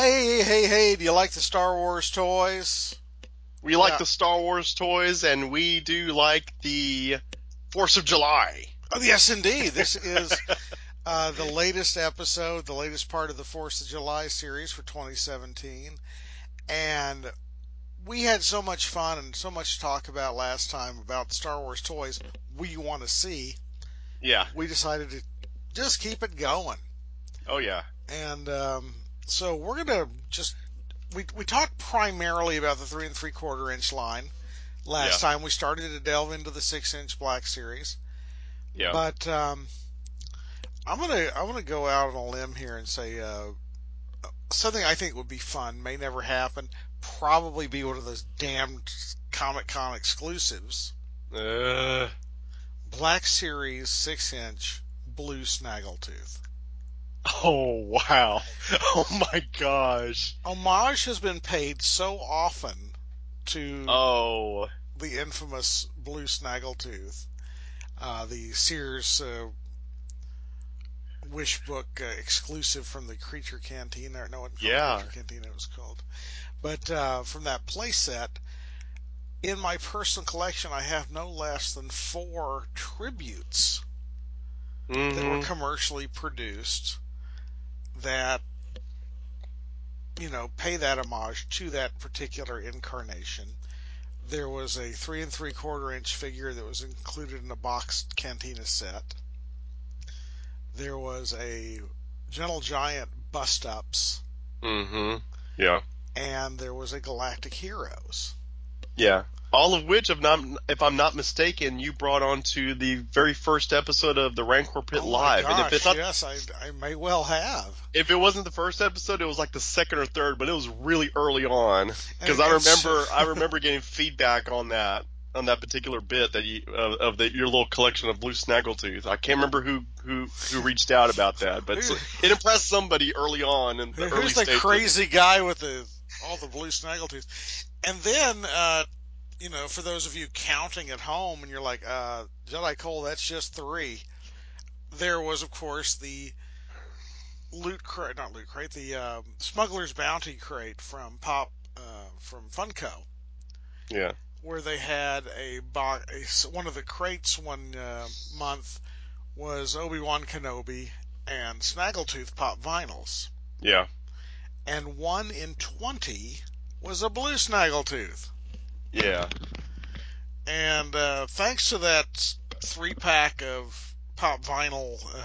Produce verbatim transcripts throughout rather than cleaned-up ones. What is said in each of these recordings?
Hey, hey, hey, do you like the Star Wars toys? We like Yeah. the Star Wars toys, and we do like the Fourth of July. Oh, yes, indeed. This is uh, the latest episode, the latest part of the Fourth of July series for twenty seventeen. And we had so much fun and so much to talk about last time about Star Wars toys we want to see. Yeah. We decided to just keep it going. Oh yeah. And um, so we're going to just, we, we talked primarily about the three and three quarter inch line last Yeah. time. We started to delve into the six inch Black Series. Yeah. But um, I'm gonna I'm gonna go out on a limb here and say uh, something I think would be fun, may never happen, probably be one of those damned Comic Con exclusives. Uh, Black Series six inch blue snaggletooth. oh wow. Oh my gosh. Homage has been paid so often to Oh the infamous blue snaggletooth, uh, the Sears uh, Wish Book uh, exclusive from the Creature Cantina. No, it wasn't called yeah. Creature Cantina. It was called. But uh, from that playset, in my personal collection, I have no less than four tributes that were Mm-hmm. commercially produced that, you know, pay that homage to that particular incarnation. There was a three and three quarter inch figure that was included in a boxed Cantina set. There was a Gentle Giant bust ups, Mm-hmm. Yeah. and there was a Galactic Heroes. Yeah. All of which, if not, if I'm not mistaken, you brought onto the very first episode of the Rancor Pit Oh my Live, and if it's gosh, not yes, I, I may well have. if it wasn't the first episode, it was like the second or third, but it was really early on because And, I and so, remember I remember getting feedback on that on that particular bit that you of, of the, your little collection of blue snaggletooth. I can't remember who who who reached out about that, but who, so, it impressed somebody early on in the early who's the stages. crazy guy with the all the blue snaggletooth? And then, uh, you know, for those of you counting at home, and you're like, uh, Jedi Cole, that's just three. There was, of course, the loot crate, not loot crate, the um, Smuggler's Bounty crate from Pop, uh, from Funko, Yeah, where they had a, bo- a one of the crates one uh, month was Obi Wan Kenobi and Snaggletooth Pop vinyls, yeah, and one in twenty was a blue Snaggletooth. yeah. And uh, thanks to that three pack of Pop vinyl, uh,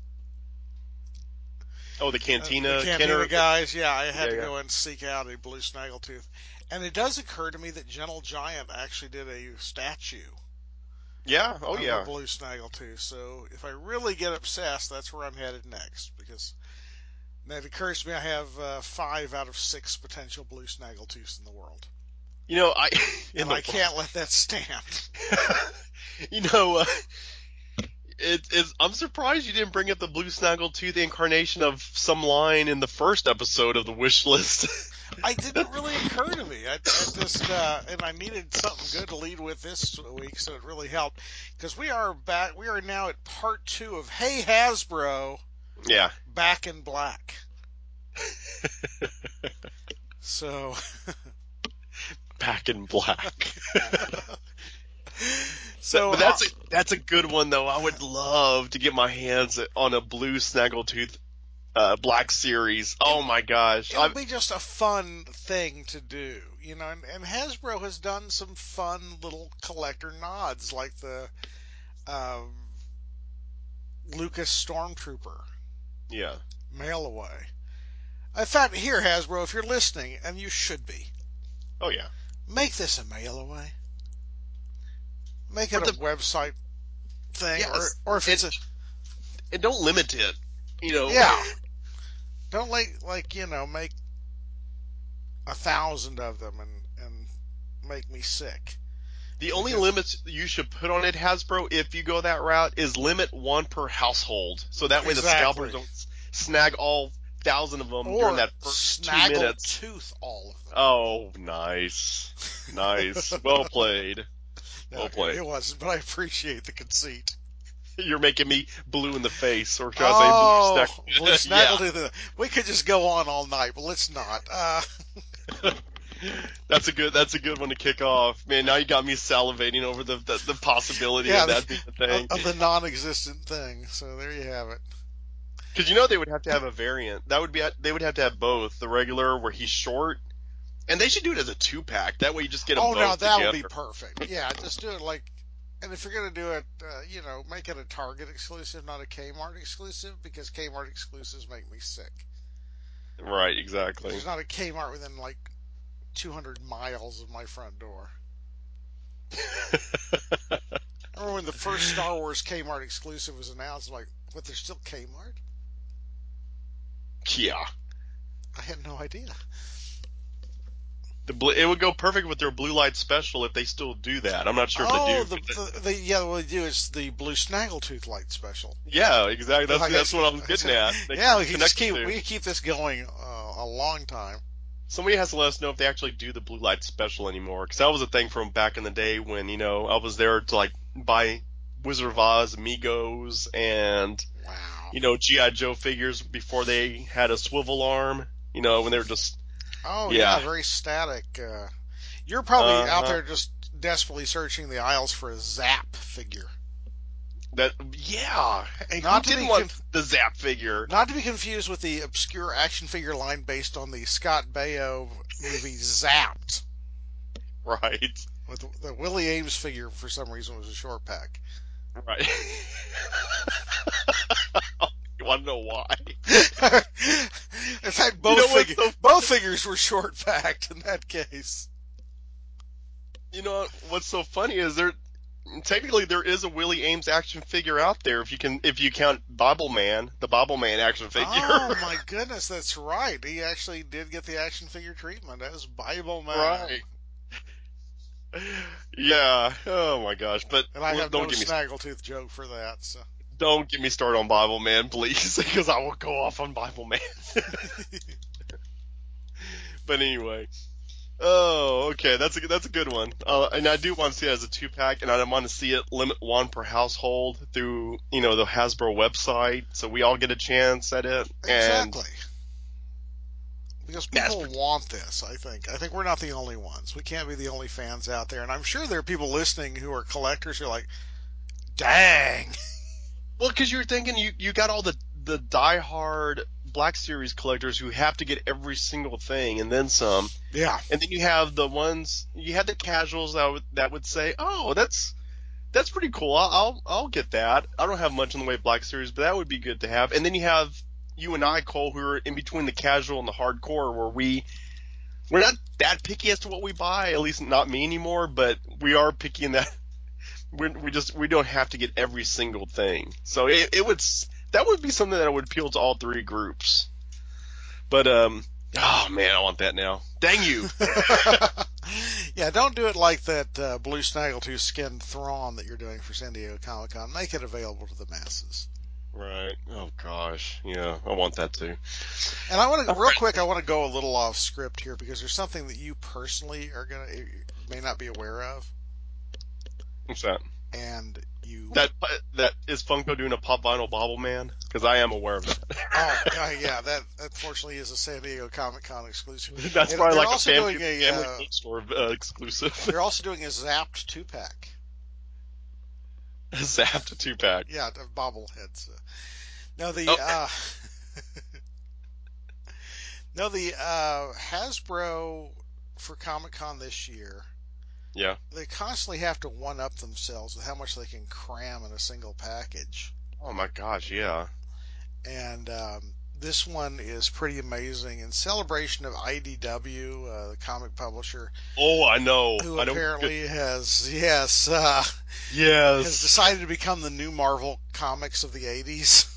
Oh, the uh, the Cantina Cantina Kenner. The, guys, yeah, I had yeah, to yeah, go and seek out a blue Snaggletooth. And it does occur to me that Gentle Giant actually did a statue yeah. Oh, of a yeah. blue Snaggletooth. So if I really get obsessed, that's where I'm headed next. Because it occurs to me I have uh, five out of six potential blue Snaggletooths in the world. You know, I in And the I world. can't let that stand. you know, uh, It is. I'm surprised you didn't bring up the blue snaggletooth incarnation of some line in the first episode of the wish list. I didn't really occur to me. I, I just, uh, and I needed something good to lead with this week, so it really helped. Because we are back, we are now at part two of Hey Hasbro, yeah. Back in Black. So, Back in black. That- so, but uh, that's a, that's a good one though. I would love to get my hands on a blue snaggletooth uh, black series. it, Oh my gosh. it'll I be just a fun thing to do, you know, and, and Hasbro has done some fun little collector nods, like the, um, Lucas Stormtrooper yeah. mail away. In fact, here, Hasbro, if you're listening, and you should be, Oh yeah. make this a mail away. Make Or it a the website thing, or yes. or if And it's a and don't limit it. You know. yeah, don't like like you know make a thousand of them and and make me sick The only because limits you should put on it, Hasbro, if you go that route, is limit one per household. So that way the scalpers exactly, don't s- snag all thousand of them during or that first two snaggle minutes. tooth all of Oh, nice. Nice. them. Well played. No, Well it, played. it wasn't, but I appreciate the conceit. You're making me blue in the face, or should I say blue Oh, snack? Blue Yeah. Snaggletooth. We could just go on all night, but let's not. Uh, That's a good. That's a good one to kick off, man. Now you got me salivating over the the, the possibility yeah, of the, that being a of, thing. of the non-existent thing. So there you have it. Because you know they would have to have a variant. That would be. They would have to have both the regular where he's short, and they should do it as a two pack. That way you just get them Oh, now both that would together. be perfect. Yeah, just do it like. And if you're gonna do it, uh, you know, make it a Target exclusive, not a Kmart exclusive, because Kmart exclusives make me sick. Right. Because Exactly. there's not a Kmart within like two hundred miles of my front door. I remember when the first Star Wars Kmart exclusive was announced, I'm like, what, there's still Kmart? Yeah. I had no idea. The bl- it would go perfect with their blue light special if they still do that. I'm not sure if they Oh, do. the, the, the yeah, what they do is the Blue Snaggletooth Light Special. Yeah, exactly. If That's I that's what I was guess, getting at. They yeah, can we can just connect the keep two. we can keep this going uh, a long time. Somebody has to let us know if they actually do the blue light special anymore, because that was a thing from back in the day when you know I was there to like buy Wizard of Oz, Amigos, and Wow. you know G I Joe figures before they had a swivel arm. You know when they were just Oh yeah, yeah. very static. Uh, you're probably Uh out huh. there just desperately searching the aisles for a Zap figure. That yeah. Hey, who Not to didn't be want conf- the Zap figure? not to be confused with the obscure action figure line based on the Scott Baio movie Zapped. Right. With the Willie Ames figure, for some reason, was a short pack. Right. You want to know why? In fact, You both know what's figure so both figures were short packed in that case. you know what's so funny is there technically there is a Willie Ames action figure out there if you can if you count Bobble Man, the Bobble Man action figure. Oh my goodness, that's right. He actually did get the action figure treatment as Bible Man, Right. Yeah. Oh my gosh. But and I well, have no don't get me snaggletooth joke for that. So, don't get me started on Bible Man, please, because I will go off on Bible Man. But anyway. Oh, okay. That's a that's a good one. Uh, and I do want to see it as a two pack, and I want to see it limit one per household through you know the Hasbro website, so we all get a chance at it. And exactly, because mass people want this. I think. I think we're not the only ones. We can't be the only fans out there, and I'm sure there are people listening who are collectors who are like, "Dang, well, because you're thinking you you got all the the diehard Black Series collectors who have to get every single thing and then some, yeah, and then you have the ones you have the casuals that would that would say, oh, that's that's pretty cool. I'll, I'll I'll get that. I don't have much in the way of Black Series, but that would be good to have. And then you have you and I, Cole, who are in between the casual and the hardcore, where we we're not that picky as to what we buy. At least not me anymore. But we are picky in that we we just we don't have to get every single thing. So it it would that would be something that would appeal to all three groups. But um, oh man, I want that now. Dang you! yeah." Don't do it like that uh, blue snaggletooth skinned Thrawn that you're doing for San Diego Comic Con. Make it available to the masses. Right. Oh gosh. Yeah, I want that too. And I want All to, real right. quick, I want to go a little off script here because there's something that you personally are gonna may not be aware of, What's that? and you. That that is Funko doing a pop vinyl Bobble Man? Because I am aware of that. Oh, uh, yeah, that unfortunately is a San Diego Comic Con exclusive. That's And probably they're like a also family doing a family uh, bookstore uh, exclusive. they're also doing a Zapped two pack. Zapped two pack. Yeah, of bobbleheads. No, the Oh uh, no the uh, Hasbro for Comic Con this year. yeah. They constantly have to one up themselves with how much they can cram in a single package. Oh my gosh. Yeah. And um, this one is pretty amazing in celebration of I D W, uh, the comic publisher, Oh, I know. who I know. Good. apparently has yes uh, has Yes. decided to become the new Marvel Comics of the eighties.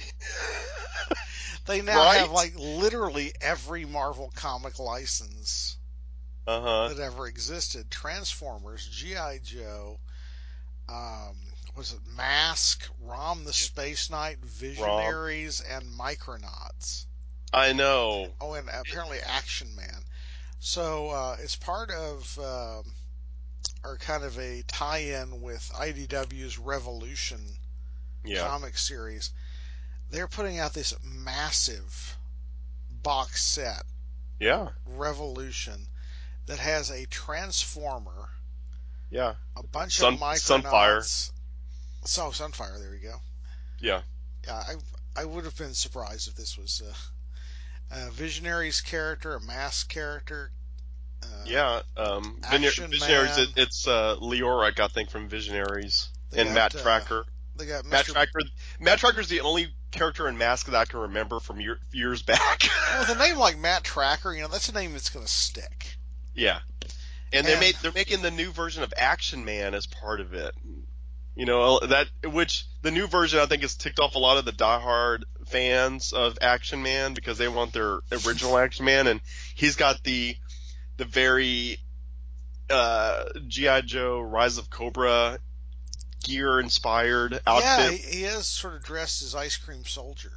They now have Right. like literally every Marvel comic license Uh huh. that ever existed: Transformers, G I. Joe, um, was it Mask, Rom the Space Knight, Rom. Visionaries, and Micronauts. I know. Oh, and apparently Action Man. So uh, it's part of, um or kind of a tie-in with I D W's Revolution Yeah. comic series, they're putting out this massive box set, Yeah. Revolution, that has a Transformer, Yeah. a bunch of Sun Sunfire. Micronauts. So Sunfire, there we go. Yeah. Yeah, I I would have been surprised if this was a, a Visionaries character, a Mask character, uh, Yeah. Um, Vin- Action Visionaries. It, Man. it's uh, Leoric, I think, from Visionaries, They and got Matt uh, Tracker. they got Matt Mister Tracker. Matt Tracker's the only character in Mask that I can remember from year, years back. Well, with a name like Matt Tracker, you know that's a name that's going to stick. Yeah. And they And made they're making the new version of Action Man as part of it. You know that which the new version I think has ticked off a lot of the diehard fans of Action Man because they want their original Action Man, and he's got the the very uh, G I. Joe Rise of Cobra gear inspired yeah, outfit. he, he is sort of dressed as Ice Cream Soldier.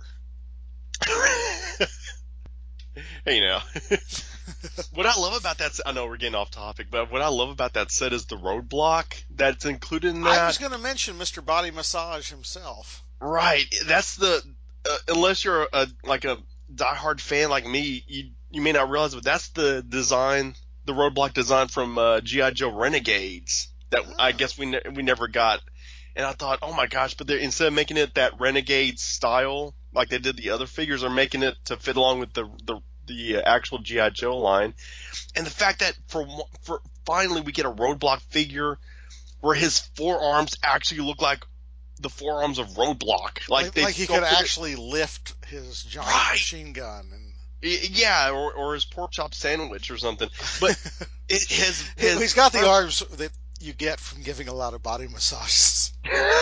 Hey, now. What I love about that, I know we're getting off topic, but what I love about that set is the roadblock that's included in I was that. going to mention Mister Body Massage himself. Right. That's the, uh, unless you're a, like a diehard fan like me, you, you may not realize, but that's the design, the roadblock design from, uh, G I. Joe Renegades that I Ah, guess we, ne- we never got. And I thought, oh my gosh, but they're, instead of making it that Renegade style, like they did the other figures, are making it to fit along with the, the, the uh, actual G I. Joe line. And the fact that for for finally we get a roadblock figure where his forearms actually look like the forearms of Roadblock, like like, they've like he could sculpted it actually lift his giant right. machine gun and Yeah, or, or his pork chop sandwich or something. But it, his his he's got the arms. arms that you get from giving a lot of body massages.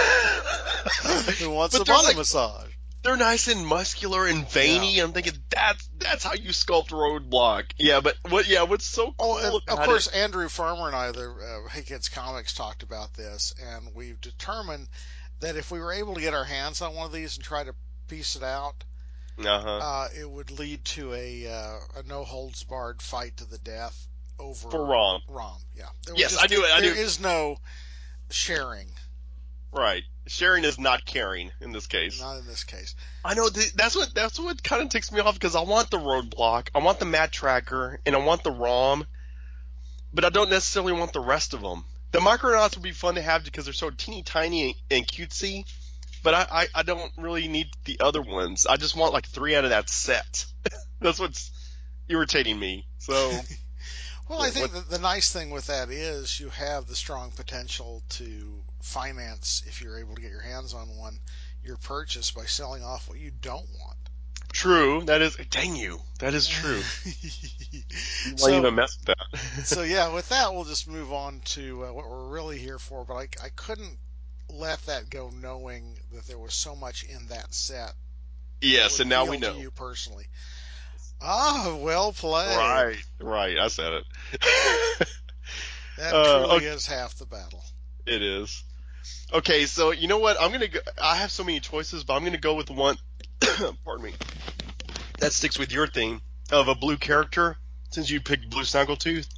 Who wants But a they're body like massage? they're nice and muscular and Yeah. veiny. I'm thinking that's that's how you sculpt Roadblock. Yeah, but what? Yeah, what's so Oh, and cool of about it? course, Andrew Farmer and I, the uh, Hey Kids Comics, talked about this, and we've determined that if we were able to get our hands on one of these and try to piece it out, Uh huh. uh, it would lead to a uh, a no holds barred fight to the death For over Rom. Rom. Yeah, there would Yes, I just do. there, I there do. is no sharing, Right. Sharing is not caring in this case. not in this case. I know th- that's what that's what kind of ticks me off because I want the roadblock, I want the Matt Tracker, and I want the ROM, but I don't necessarily want the rest of them. The Micronauts would be fun to have because they're so teeny tiny and cutesy, but I, I, I don't really need the other ones. I just want like three out of that set. That's what's irritating me. So Well, I yeah, think what? that the nice thing with that is you have the strong potential to finance, if you're able to get your hands on one, your purchase by selling off what you don't want. True. That is. Dang you. That is true. You might so, even mess with so that. yeah, with that, we'll just move on to uh, what we're really here for. But I, I couldn't let that go knowing that there was so much in that set that Yes, would and now we appeal to know. you personally. Ah, well played. Right. Right. I said it. That uh, truly is half the battle. It is. Okay, so you know what? I'm gonna go, I have so many choices, but I'm gonna go with one. Pardon me. That sticks with your theme of a blue character, since you picked Blue Snaggletooth.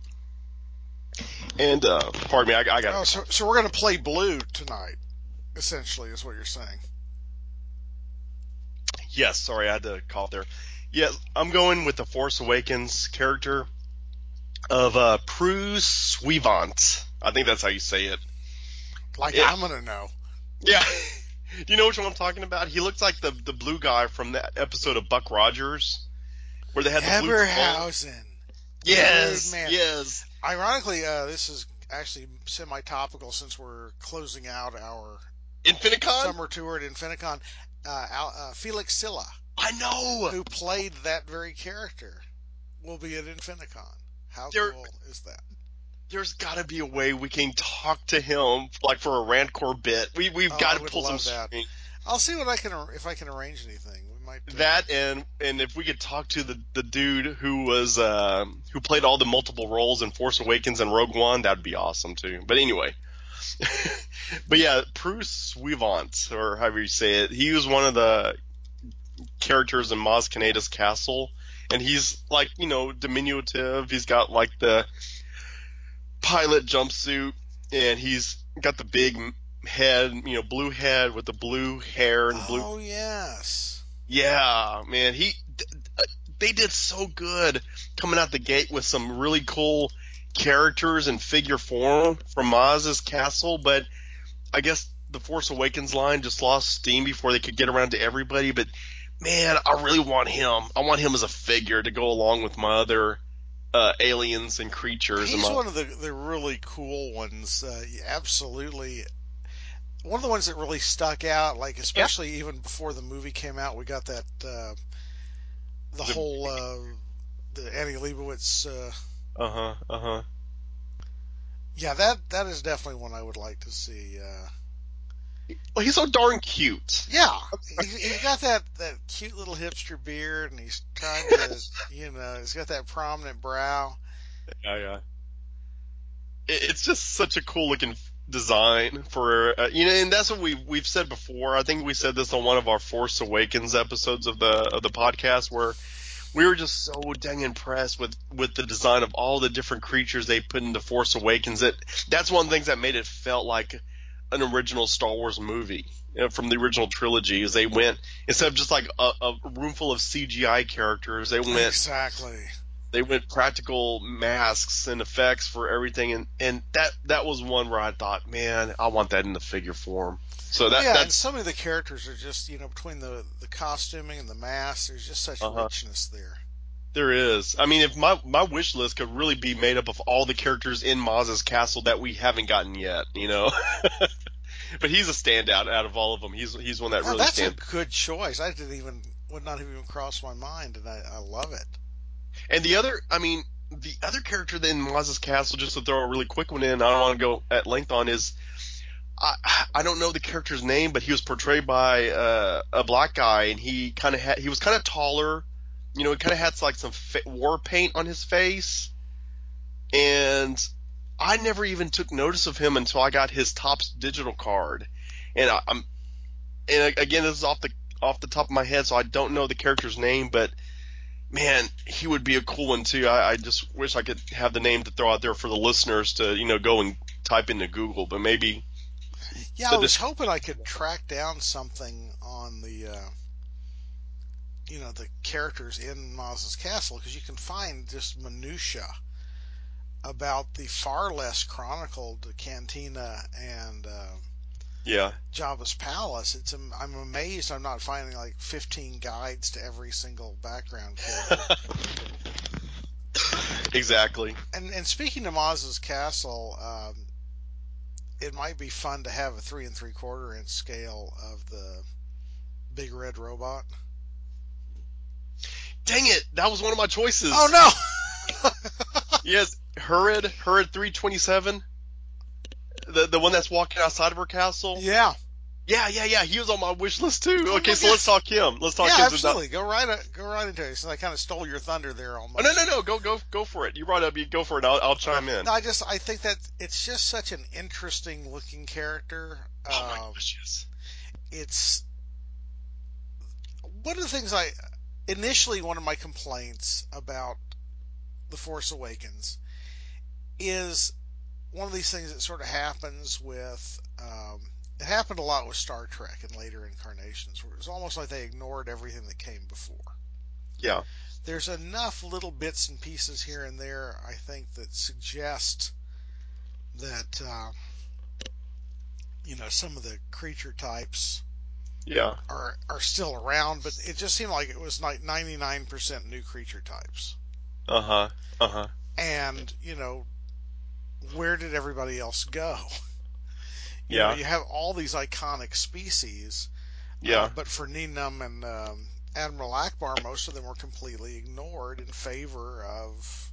And uh, pardon me, I, I got Oh, a so, cough. so we're going to play blue tonight, essentially, is what you're saying. Yes, sorry, I had to cough there. Yeah, I'm going with the Force Awakens character of uh, Prue Suivant. I think that's how you say it. Like Yeah, I'm going to know. yeah. Do you know which one I'm talking about? He looks like the the blue guy from that episode of Buck Rogers where they had the blue clone. Eberhausen. Yes, Birdman. yes. Ironically, uh, this is actually semi-topical since we're closing out our Infinicon? summer tour at Infinicon. Uh, Al, uh, Felix Silla, I know. who played that very character, will be at Infinicon. How There, cool is that? there's got to be a way we can talk to him, like for a Randcore bit. We we've Oh, got I to would pull some love that. strings. I'll see what I can if I can arrange anything. We might. Uh, That and and if we could talk to the the dude who was uh, who played all the multiple roles in Force Awakens and Rogue One, that'd be awesome too. But anyway, but yeah, Bruce Suivant, or however you say it, he was one of the characters in Maz Kanata's castle, and he's like, you know, diminutive. He's got like the pilot jumpsuit, and he's got the big head, you know, blue head with the blue hair and blue. Oh yes. Yeah, man, he they did so good coming out the gate with some really cool characters and figure form from Maz's castle, but I guess the Force Awakens line just lost steam before they could get around to everybody. But man, I really want him. I want him as a figure to go along with my other uh, aliens and creatures. And He's my one of the the really cool ones. Uh, absolutely. One of the ones that really stuck out, like yeah, especially even before the movie came out, we got that uh, the the whole uh, the Annie Leibovitz. Uh, uh huh uh huh. yeah, that that is definitely one I would like to see. Uh, Well, he's so darn cute. yeah, he's, he's got that that cute little hipster beard, and he's trying to, you know, he's got that prominent brow. Yeah, yeah. It, it's just such a cool looking design for uh, you know, and that's what we we've said before. I think we said this on one of our Force Awakens episodes of the of the podcast where we were just so dang impressed with with the design of all the different creatures they put into Force Awakens. That that's one of the things that made it felt like an original Star Wars movie, you know, from the original trilogy. Is they went instead of just like a, a room full of C G I characters, they went Exactly. they went practical masks and effects for everything, and and that that was one where I thought, man, I want that in the figure form. So Oh that yeah, and that's some of the characters are just, you know, between the the costuming and the masks, there's just such uh huh. richness there. There is. I mean, if my my wish list could really be made up of all the characters in Maz's castle that we haven't gotten yet, you know. But he's a standout out of all of them. He's he's one that Oh, really that's a stands. good choice. I didn't even would not have even crossed my mind, and I, I love it. And the other, I mean, the other character in Maz's castle, just to throw a really quick one in, I don't want to go at length on, is I I don't know the character's name, but he was portrayed by uh, a black guy, and he kind of had he was kind of taller, you know, he kind of had like some fa- war paint on his face, and I never even took notice of him until I got his Topps digital card, and I, I'm and again this is off the off the top of my head, so I don't know the character's name, but man, he would be a cool one too. I, I just wish I could have the name to throw out there for the listeners to you know go and type into Google, but maybe Yeah, I the was description. hoping I could track down something on the, uh, you know, the characters in Maz's castle because you can find just minutia about the far less chronicled cantina and uh, Yeah, Jabba's palace. It's I'm amazed I'm not finding like fifteen guides to every single background character. exactly. And and speaking of Maz's castle, um, it might be fun to have a three and three quarter inch scale of the big red robot. Dang it, that was one of my Oh choices. no! Yes, Hurrid, Hurrid three twenty-seven, the the one that's walking outside of her castle. Yeah. Yeah, yeah, yeah. He was on my wish list too. Oh Okay, my so let's gosh. talk him. Let's talk Yeah, him. Since I, absolutely. Go right go right into it. Since I kind of stole your thunder there oh no, no, almost. no. Go, go, go for it. You brought it up. You go for it. I'll, I'll chime in. No, I just I think that it's just such an interesting looking character. Oh my Um, gosh, yes. it's one of the things I initially one of my complaints about The Force Awakens is one of these things that sort of happens with. Um, it happened a lot with Star Trek in later incarnations, where it was almost like they ignored everything that came before. Yeah, There's enough little bits and pieces here and there, I think, that suggest that uh, you know some of the creature types yeah. are are still around, but it just seemed like it was like ninety-nine percent new creature types. Uh huh. Uh huh. And you know, where did everybody else go? You know, Yeah, you have all these iconic species, uh, yeah, but for Neenum and um, Admiral Akbar, most of them were completely ignored in favor of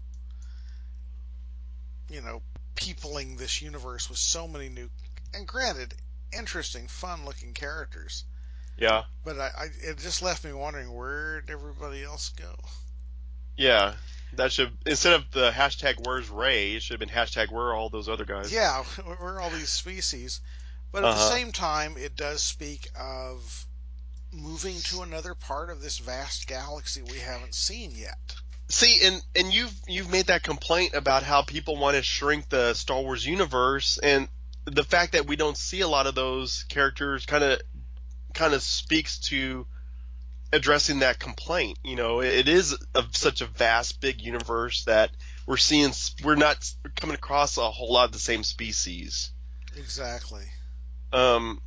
you know peopling this universe with so many new and granted interesting, fun-looking characters. yeah, But I, I, it just left me wondering where did everybody else go? yeah. That should instead of the hashtag Where's Ray, it should have been hashtag Where are all those other guys? Yeah, where are all these species? But at Uh the huh. same time, it does speak of moving to another part of this vast galaxy we haven't seen yet. See, and and you've you've made that complaint about how people want to shrink the Star Wars universe, and the fact that we don't see a lot of those characters kind of kind of speaks to addressing that complaint. You know, it is of such a vast, big universe that we're seeing we're not coming across a whole lot of the same species. Exactly. Um,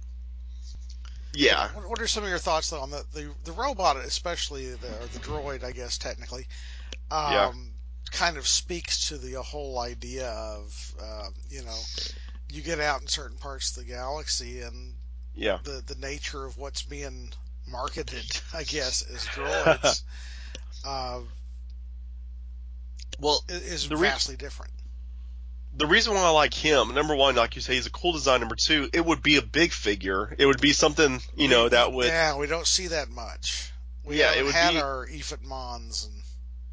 yeah, What, what are some of your thoughts though on the, the, the robot, especially the or the droid, I guess technically, yeah, um, kind of speaks to the whole idea of uh, you know you get out in certain parts of the galaxy and yeah. the the nature of what's being marketed, I guess, as droids, uh, Well, is the re- vastly different. the reason why I like him, number one, like you say, he's a cool design. Number two, it would be a big figure. It would be something, you We know, that would, yeah, we don't see that much. We yeah, it haven't would had be. our Ephit Mons and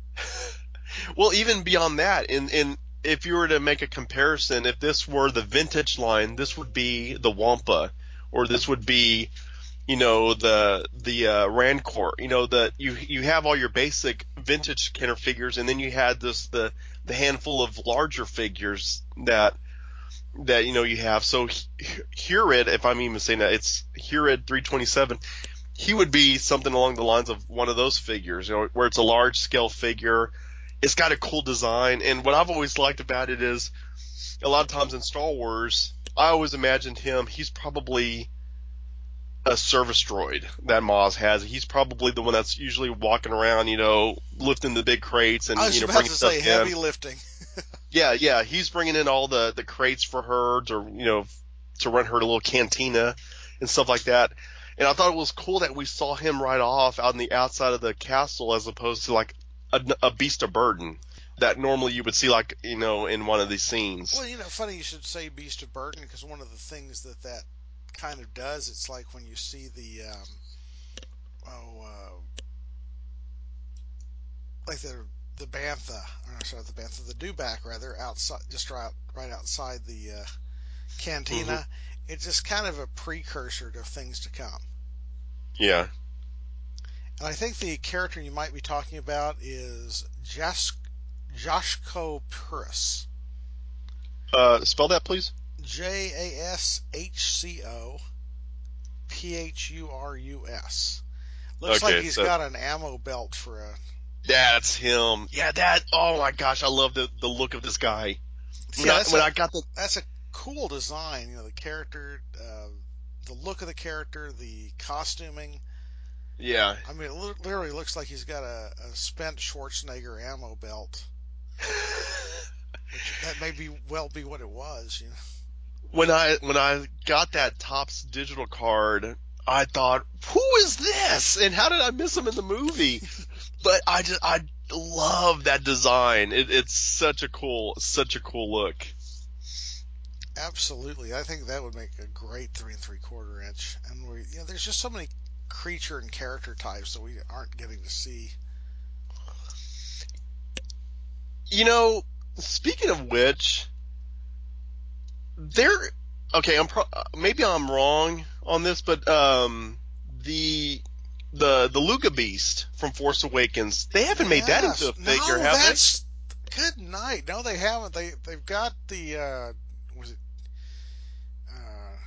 Well, even beyond that, in in if you were to make a comparison, if this were the vintage line, this would be the Wampa, or this would be, you know, the the uh, Rancor. You know, the you you have all your basic vintage Kenner figures, and then you had this the the handful of larger figures that that you know you have. So Hurid, if I'm even saying that, it's Hurid three twenty-seven. He would be something along the lines of one of those figures, you know, where it's a large scale figure. It's got a cool design, and what I've always liked about it is a lot of times in Star Wars, I always imagined him. He's probably a service droid that Maz has. He's probably the one that's usually walking around, you know, lifting the big crates I and was you know about bringing to stuff say in. heavy lifting. Yeah, yeah, he's bringing in all the the crates for her to you know to run her little cantina and stuff like that. And I thought it was cool that we saw him right off out on the outside of the castle as opposed to like a, a beast of burden that normally you would see like you know in one of these scenes. Well, you know, funny you should say Beast of Burden because one of the things that that kind of does, it's like when you see the um, oh, uh, like the the bantha, or sorry, the bantha, the dewback rather, outside, just right right outside the uh, Hmm. cantina. It's just kind of a precursor to things to come. Yeah. And I think the character you might be talking about is Jas- Joshko Puris. Uh, spell that, please. J A S H C O P H U R U S. Looks like Okay, he's so got an ammo belt for a. that's him. Yeah, that. Oh my gosh, I love the the look of this guy. When Yeah, I that's when a I got the that's a cool design. You know, the character, uh, the look of the character, the costuming. yeah. I mean, it literally looks like he's got a, a spent Schwarzenegger ammo belt, which that may be well be what it was. You know. when I when I got that Topps digital card, I thought, who is this? And how did I miss him in the movie? But I just I love that design. It, it's such a cool such a cool look. Absolutely, I think that would make a great three and three quarter inch. And we, you know, there's just so many creature and character types that we aren't getting to see. You know, speaking of which, there. Okay, I'm pro- maybe I'm wrong on this, but um, the the the Luga Beast from Force Awakens, they haven't made that into Yes, a figure, no, have they? that's good night. No, they haven't. They they've got the uh, was it uh,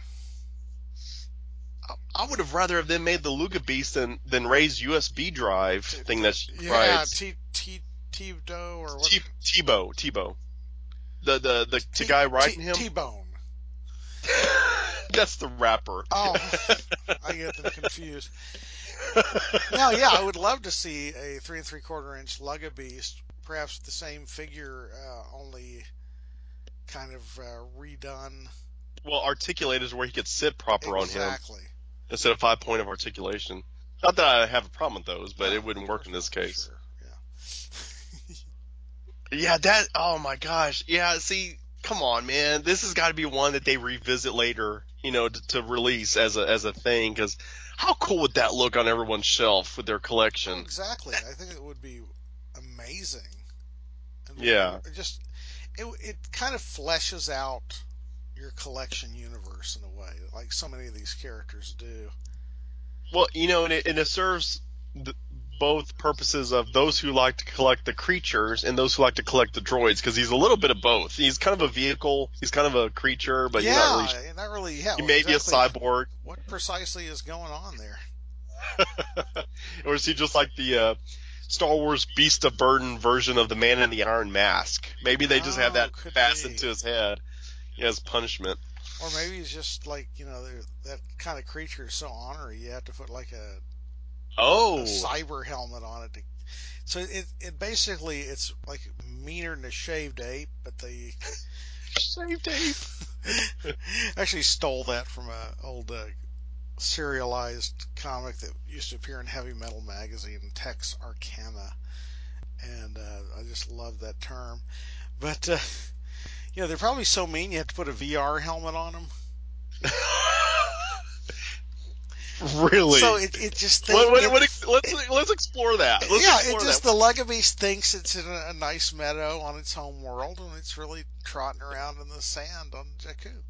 I I would have rather have them made the Luga Beast than than Ray's U S B drive t- thing that she t- yeah rides. T T Tebow or what T Tebow, Tebow, the the the, the T guy T riding him. T Bone. That's the rapper. Oh, I get them confused. Now, yeah, I would love to see a three and three quarter inch Lugga Beast, perhaps with the same figure, uh, only kind of uh, redone. Well, articulated is where he could sit proper on him Exactly. instead of five point of articulation. Not that I have a problem with those, but No, it wouldn't of work course in this not. case. Sure. Yeah. Yeah, that. Oh my gosh. Yeah. See, come on, man. This has got to be one that they revisit later, you know, to, to release as a as a thing. Because how cool would that look on everyone's shelf with their Oh, collection? exactly. I think it would be amazing. It would be Yeah. just it. It kind of fleshes out your collection universe in a way, like so many of these characters do. Well, you know, and it, and it serves the, both purposes of those who like to collect the creatures and those who like to collect the droids, because he's a little bit of both. He's kind of a vehicle, he's kind of a creature, but you're not really. Yeah, not really. Yeah, He well, may be a exactly. cyborg, What precisely is going on there? or is he just like the uh, Star Wars Beast of Burden version of the Man in the Iron Mask? Maybe they just have Oh, that could fastened be. to his head as punishment. Or maybe he's just like, you know, that kind of creature is so ornery, you have to put like a, a Oh, cyber helmet on it. To, so it, it basically, it's like meaner than a shaved ape, but they shaved ape. actually stole that from a old uh, serialized comic that used to appear in Heavy Metal magazine, Tex Arcana, and uh, I just love that term. But uh, you know, they're probably so mean you have to put a V R helmet on them. So Really? it it just What, think what, it what, let's let's explore that. Let's yeah, it explore just that. the Lugabeast thinks it's in a, a nice meadow on its home world, and it's really trotting around in the sand on Jakku.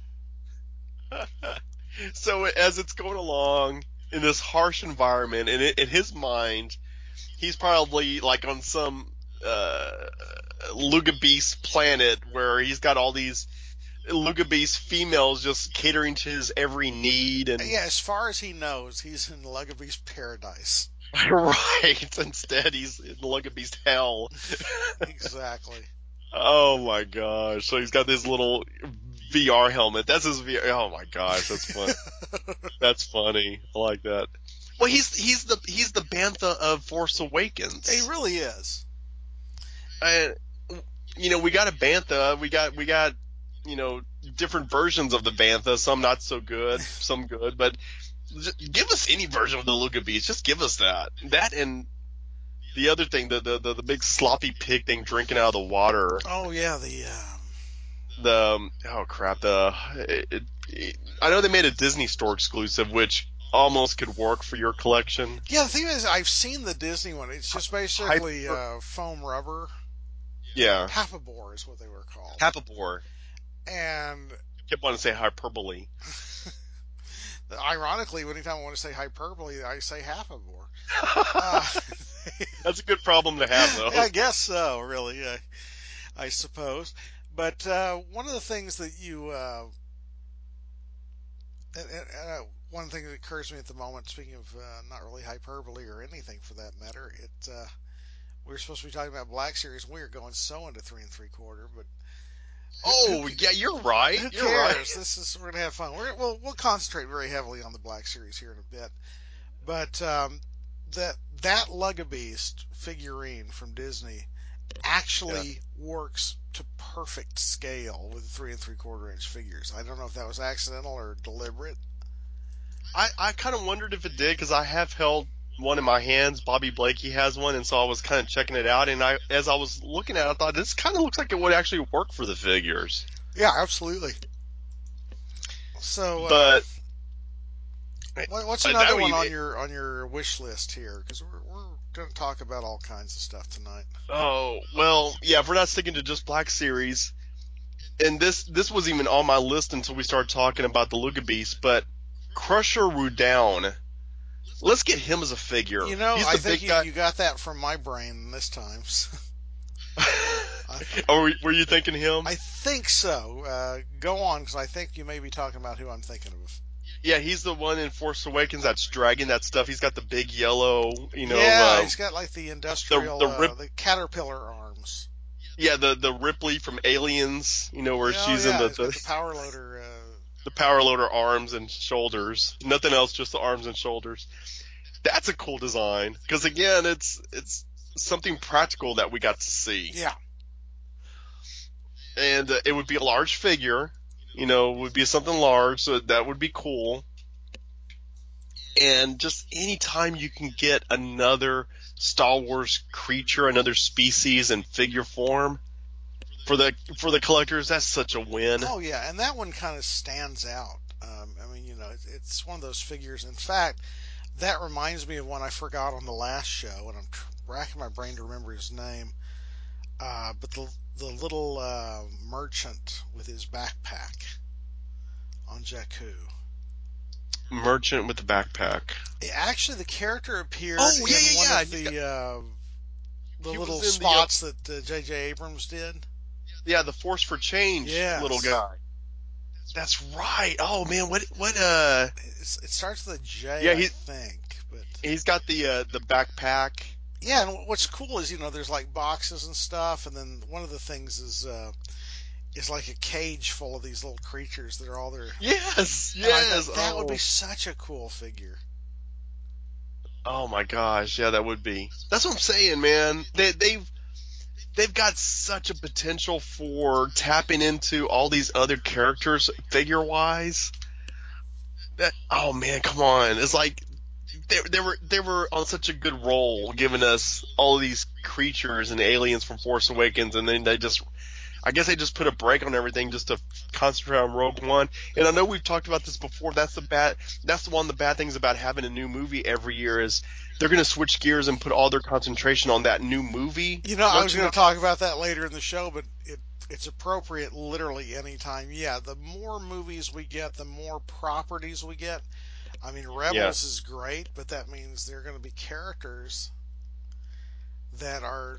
So as it's going along in this harsh environment, and in his mind, he's probably like on some uh, Lugabeast planet where he's got all these Lugabeast females just catering to his every need, and Yeah, as far as he knows, he's in Lugabeast paradise. right. Instead, he's in Lugabeast hell. Exactly. Oh my gosh! So he's got this little V R helmet. That's his V R. Oh my gosh, that's fun. That's funny. I like that. Well, he's he's the he's the Bantha of Force He Awakens. really is. And you know, we got a Bantha. We got we got you know different versions of the Bantha. Some not so good, some good. But just give us any version of the Lugabeast. Just give us that. That and the other thing, the the the, the big sloppy pig thing drinking out of the water. Oh yeah, the um, The um, oh crap. The it, it, I know they made a Disney Store exclusive, which almost could work for your collection. yeah. The thing is, I've seen the Disney one. It's just basically Hyper, uh, foam rubber. yeah, Pappabore is what they were called. Pappabore. And Kept wanting to say hyperbole. ironically, anytime I want to say hyperbole, I say half a bore. Uh, That's a good problem to have, though. I guess so, really, I, I suppose. But uh, one of the things that you, uh, and, and, uh, one thing that occurs to me at the moment, speaking of uh, not really hyperbole or anything for that matter, it uh, we were supposed to be talking about Black Series, and we are going so into three and three quarter, but who, who Oh, yeah, you're right. who You're right. cares? This is we're gonna have fun. We're, we'll we'll concentrate very heavily on the Black Series here in a bit. But um, that that Lugabeast figurine from Disney Yeah. actually works to perfect scale with the three and three quarter inch figures. I don't know if that was accidental or deliberate. I, I kind of wondered if it did because I have held one in my hands. Bobby Blakey has one, and so I was kind of checking it out. And I, as I was looking at it, I thought this kind of looks like it would actually work for the figures. Yeah, absolutely. So, uh, But what, what's uh, another that would one on even, your on your wish list here? Because we're we're going to talk about all kinds of stuff tonight. oh well, yeah. If we're not sticking to just Black Series, and this this was even on my list until we started talking about the Lugabeast, but Crusher Rudown. Let's get him as a figure. You know, He's I the think big you, guy. you got that from my brain this time. I, Or were were you thinking him? I think so. Uh, go on, because I think you may be talking about who I'm thinking of. Yeah, he's the one in Force Awakens that's dragging that stuff. He's got the big yellow, you know, Yeah, uh, he's got like the the industrial, the rip. uh, the caterpillar arms. Yeah, the the Ripley from Aliens, you know, where Oh she's in yeah, the he's got the, the power loader. Uh, the power loader arms and shoulders. Nothing else, just the arms and shoulders. That's a cool design because again, it's it's something practical that we got to see, yeah, and uh, it would be a large figure. You know, would be something large, so that would be cool. And just any time you can get another Star Wars creature, another species in figure form for the for the collectors, that's such a win. oh yeah, and that one kind of stands out. Um, I mean, you know, it's, it's one of those figures. In fact, that reminds me of one I forgot on the last show, and I'm tr- racking my brain to remember his name. Uh, but the the little uh, merchant with his backpack on Jakku. Merchant with the backpack. Actually, the character appeared Oh yeah, in yeah, one yeah. of He's got. the uh, the He little was in the uh, spots that uh, J J. Abrams did. yeah the Force for Change little Yes. guy. That's right. Oh man, what what uh It's, it starts with a J, yeah I he think. But he's got the uh, the backpack. yeah, and what's cool is you know there's like boxes and stuff, and then one of the things is uh, is like a cage full of these little creatures that are all there. Yes, And I thought yes. that would be Oh such a cool figure. oh my gosh, yeah, that would be. That's what I'm saying, man. They they've they've got such a potential for tapping into all these other characters figure wise. That oh man, come on. It's like they, they were they were on such a good roll, giving us all of these creatures and aliens from Force Awakens, and then they just, I guess they just put a break on everything just to concentrate on Rogue One. And I know we've talked about this before. That's the bad. That's the one of the bad things about having a new movie every year is they're going to switch gears and put all their concentration on that new movie You know, I was going to talk merchandise. about that later in the show, but it it's appropriate literally anytime. Yeah, the more movies we get, the more properties we get. I mean, Yeah, Rebels is great, but that means there are going to be characters that are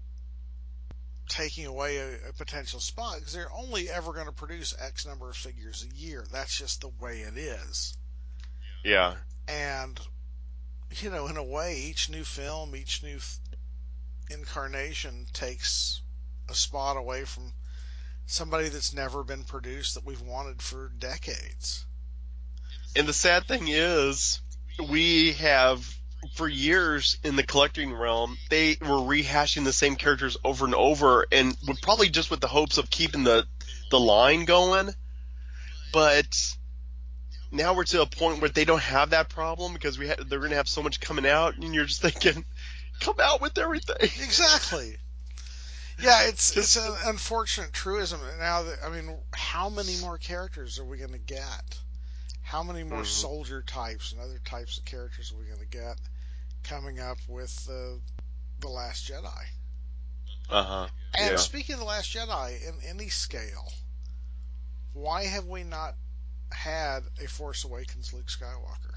taking away a, a potential spot because they're only ever going to produce X number of figures a year. That's just the way it is. yeah. And, you know, in a way, each new film, each new incarnation takes a spot away from somebody that's never been produced that we've wanted for decades. And the sad thing is, we have for years in the collecting realm, they were rehashing the same characters over and over, and would probably just with the hopes of keeping the the line going. But now we're to a point where they don't have that problem because we ha- they're going to have so much coming out, and you're just thinking, come out with everything. Exactly. Yeah, it's it's just an unfortunate truism. Now that I mean, how many more characters are we going to get? How many more mm-hmm. soldier types and other types of characters are we going to get coming up with uh, the Last Jedi? Uh huh. And Yeah. speaking of the Last Jedi, in any scale, why have we not had a Force Awakens Luke Skywalker?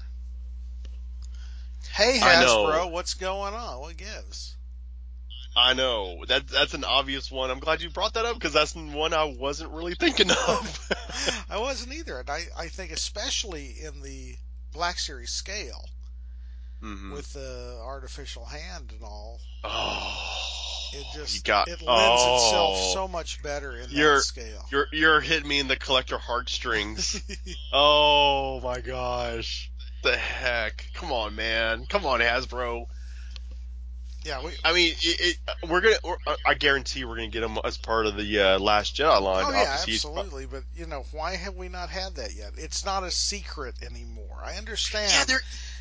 Hey I know. Hasbro, what's going on? What gives? I know. That that's an obvious one. I'm glad you brought that up because that's one I wasn't really thinking of. I wasn't either, and I, I think especially in the Black Series scale hmm with the artificial hand and all, it Oh, you just got. it lends itself Oh, so much better in that you're scale. you're you're hitting me in the collector heartstrings. Oh my gosh, the heck! Come on, man. Come on, Hasbro. Yeah, we. I mean, it, it, we're gonna. We're, I guarantee we're gonna get him as part of the uh, Last Jedi line. Oh yeah, Obviously, he's. absolutely. But you know, why have we not had that yet? It's not a secret anymore. I Yeah, understand. they're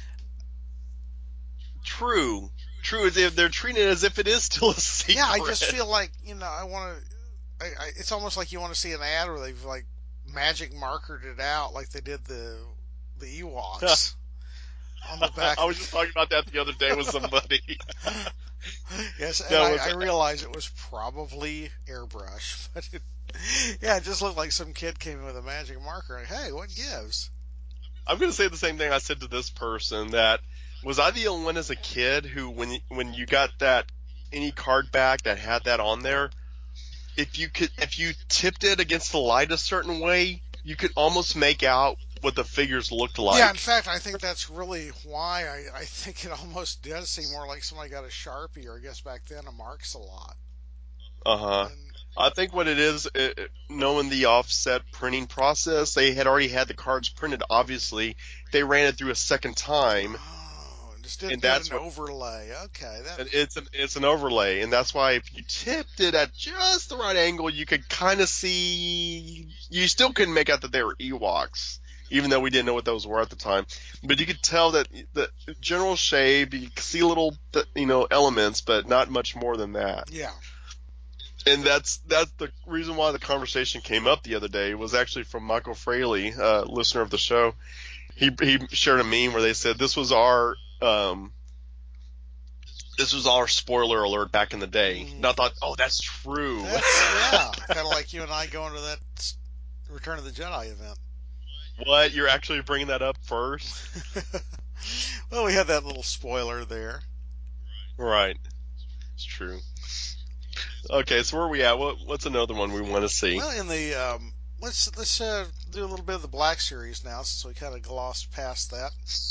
true. True. They're, they're treating it as if it is still a Yeah, I just secret. feel like you know, I want to. I, I, it's almost like you want to see an ad where they've like magic markered it out, like they did the the Ewoks on the back I of was just talking about that the other day with the. somebody. Yes, and That I, was I realized it was probably airbrush, but it, yeah, it just looked like some kid came in with a magic marker. And, hey, what gives? I'm going to say the same thing I said to this person. That was I the only one as a kid who, when you, when you got that any card back that had that on there, if you could, if you tipped it against the light a certain way, you could almost make out what the figures looked Yeah, in like. fact, I think that's really why I, I think it almost does seem more like somebody got a Sharpie, or I guess back then a Marks a lot. Uh huh. And I think what it is, it, knowing the offset printing process, they had already had the cards printed. Obviously, they ran it through a second time, oh, just did, and did that's an what overlay. Okay, that and it's an it's an overlay, and that's why if you tipped it at just the right angle, you could kind of see. You still couldn't make out that they were Ewoks, even though we didn't know what those were at the time. But you could tell that the general shape, you could see little you know elements, but not much more than that. yeah. And that's that's the reason why the conversation came up the other day was actually from Michael Fraley, uh, listener of the show. He he shared a meme where they said this was our um, this was our spoiler alert back in the day. And Hmm. I thought, oh, that's true. That's yeah, kind of like you and I going to that Return of the Jedi event. What? You're actually bringing that up first? Well, we had that little spoiler there. Right. It's true. Okay, so where are we at? What What's another one we want to see? Well, in the um, let's let's uh, do a little bit of the Black Series now, since we kind of glossed past that.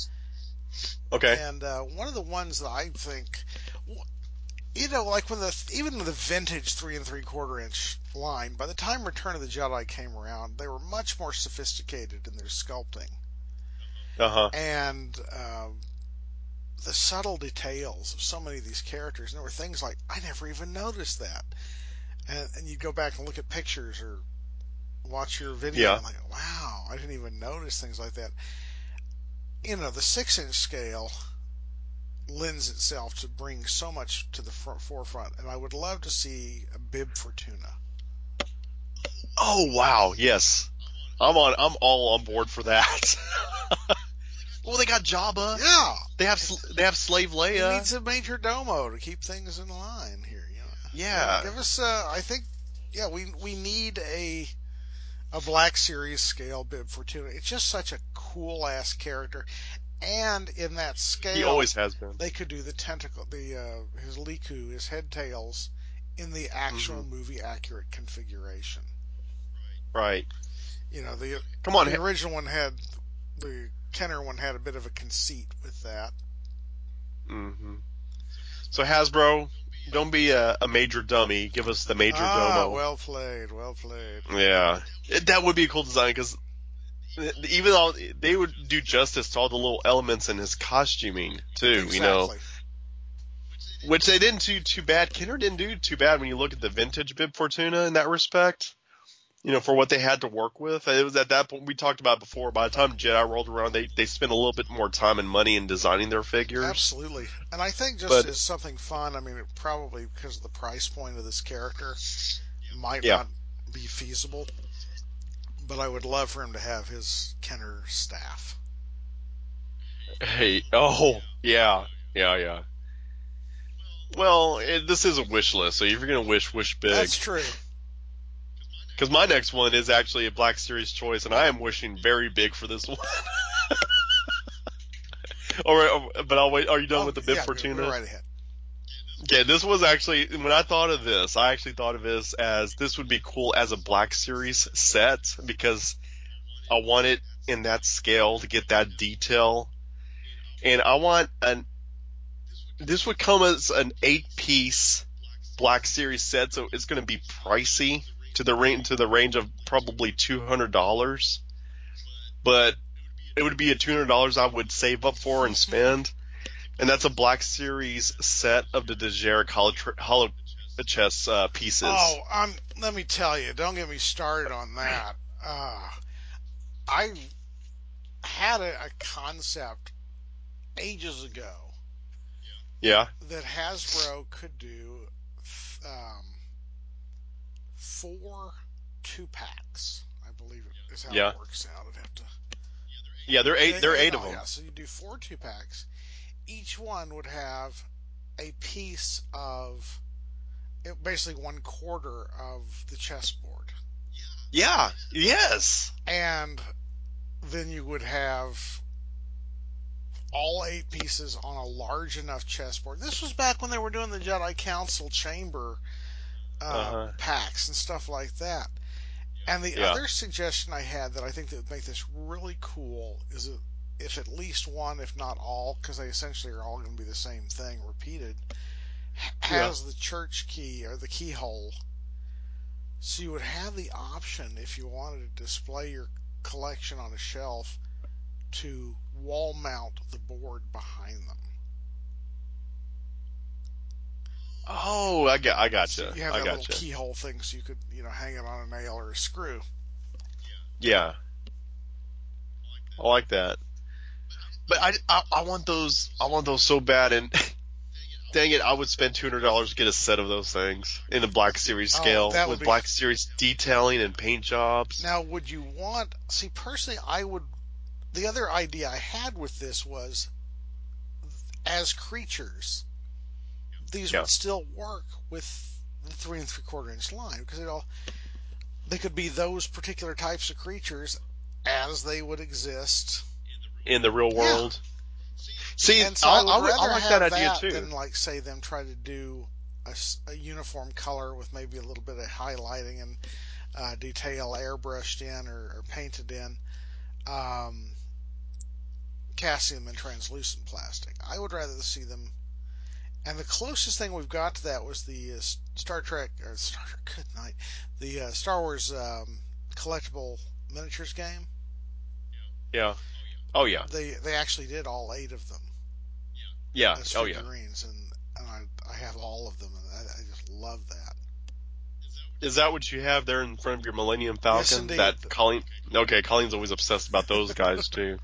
Okay. And uh, one of the ones that I think, you know, like when the even with the vintage three and three quarter inch line, by the time Return of the Jedi came around, they were much more sophisticated in their sculpting Uh huh. and uh, the subtle details of so many of these characters. And there were things like I never even noticed that, and, and you go back and look at pictures or watch your video Yeah. and like, wow, I didn't even notice things like that. You know, the six inch scale lends itself to bring so much to the front, forefront, and I would love to see a Bib Fortuna. Oh wow. Yes. I'm on. I'm all on board for that. Well, they got Jabba. Yeah, They have they have Slave he Leia. needs a major domo to keep things in line here. You know, give, Yeah. give us. Uh, I think, yeah, we we need a a Black Series scale Bib Fortuna. It's just such a cool ass character, and in that He scale, always has been. they could do the tentacle, the uh, his Liku, his head tails, in the actual Hmm. movie accurate configuration. Right. You know, the Come on. the original one had the Kenner one had a bit of a conceit with that. Hmm. So Hasbro, don't be a, a major dummy. Give us the major Ah, domo. well played, well played. Yeah. It- that would be a cool design because even though they would do justice to all the little elements in his costuming too, you know, Exactly. which they didn't do too bad. Kenner didn't do too bad when you look at the vintage Bib Fortuna in that respect. You know, for what they had to work with. It was at that point we talked about before. By the time Jedi rolled around, they they spent a little bit more time and money in designing their figures. Absolutely. And I think just But as something fun, I mean, it probably because of the price point of this character might yeah, not be feasible, but I would love for him to have his Kenner staff. hey, oh yeah, yeah, yeah. Well, it, this is a wish list, so if you're gonna wish, wish big. That's true. Because my next one is actually a Black Series choice, and I am wishing very big for this one. All right, but I'll wait. Are you done Oh, with the Bib yeah, go, go Fortuna? right ahead. Okay, this was actually when I thought of this, I actually thought of this as this would be cool as a Black Series set because I want it in that scale to get that detail, and I want an. This would come as an eight-piece Black Series set, so it's going to be pricey to the range to the range of probably two hundred dollars, but it would be a two hundred dollars I would save up for and spend, and that's a Black Series set of the Dejarik hollow, hollow chess uh, pieces. Oh, um, let me tell you, don't get me started on that. Uh, I had a, a concept ages ago Yeah, that Hasbro could do um, four two packs. I believe it is how it yeah, works out. I'd have to. yeah. There are eight. Eight, There are eight, eight of oh them. yeah, so you do four two packs. Each one would have a piece of it, basically one quarter of the chessboard, Yeah. Yes. and then you would have all eight pieces on a large enough chessboard. This was back when they were doing the Jedi Council chamber Uh uh, huh. packs and stuff like that. And the Yeah. other suggestion I had that I think that would make this really cool is that if at least one, if not all, because they essentially are all going to be the same thing repeated, Yeah. has the church key or the keyhole. So you would have the option if you wanted to display your collection on a shelf to wall mount the board behind them. Oh, I got. I So gotcha. you have I that little gotcha. keyhole thing so you could, you know, hang it on a nail or a screw. Yeah. I like that. But I, I, I want those. I want those so bad. And dang it, I would spend two hundred dollars to get a set of those things in the Black Series Oh, scale that would with be. Black Series detailing and paint jobs. Now, would you want. See, personally, I would. The other idea I had with this was as creatures, these Yeah. would still work with the three and three quarter inch line because it all they could be those particular types of creatures as they would exist. in the real Yeah. world. See, And so I, I would I, would- I rather like that have idea that too. than, like, say, them try to do a, s- a uniform color with maybe a little bit of highlighting and uh, detail airbrushed in or, or painted in, um, casting them in translucent plastic. I would rather see them. And the closest thing we've got to that was the uh, Star Trek, or Star Trek, good night, the uh, Star Wars um, collectible miniatures game. Yeah. Oh yeah. They they actually did all eight of them Yeah. as Oh yeah. figurines, and, and I, I have all of them, and I, I just love that. Is that what you have there in front of your Millennium Yes, Falcon? indeed. That Colleen? Okay, Colleen's always obsessed about those guys too.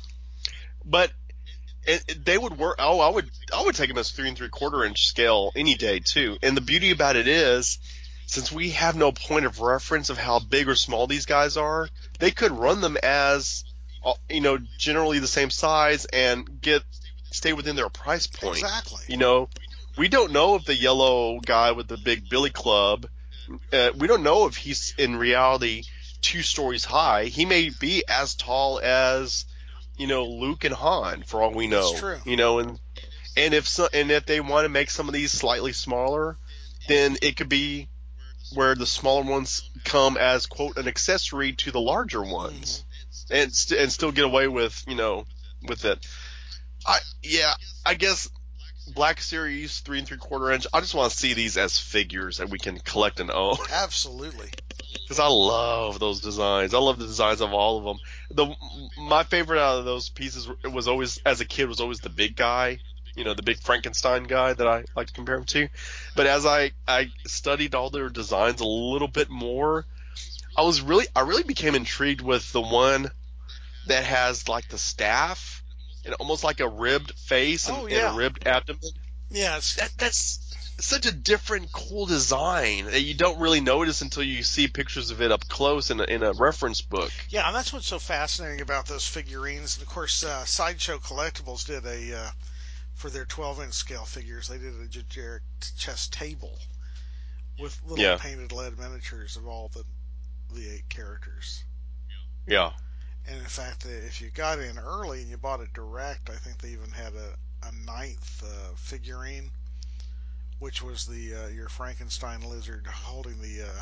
But it, it- they would work. Oh, I would, I would take them as three and three quarter inch scale any day too. And the beauty about it is, since we have no point of reference of how big or small these guys are, they could run them as, uh, you know, generally the same size and get stay within their price point. Exactly. You know, we don't know if the yellow guy with the big billy club, uh, we don't know if he's in reality two stories high. He may be as tall as, you know, Luke and Han, for all we That's know. true. You know, and and if so, and if they want to make some of these slightly smaller, then it could be where the smaller ones come as quote an accessory to the larger Hmm. ones, and st- and still get away with, you know, with it. I yeah, I guess Black Series three and three quarter inch. I just want to see these as figures that we can collect and own. Absolutely. Because I love those designs. I love the designs of all of them. The my favorite out of those pieces was always, as a kid, was always the big guy. You know, the big Frankenstein guy that I like to compare him to. But as I I studied all their designs a little bit more, I was really I really became intrigued with the one that has like the staff and almost like a ribbed face and, Oh and a yeah. ribbed abdomen. Yeah. It's That that's such a different, cool design that you don't really notice until you see pictures of it up close in a, in a reference book. yeah, and that's what's so fascinating about those figurines. And of course, uh, Sideshow Collectibles did a uh, for their twelve inch scale figures. They did a generic chess table with little Yeah, painted lead miniatures of all the the eight characters. yeah. And in fact, uh, if you got in early and you bought it direct, I think they even had a, a ninth uh, figurine, which was the uh, your Frankenstein lizard holding the uh,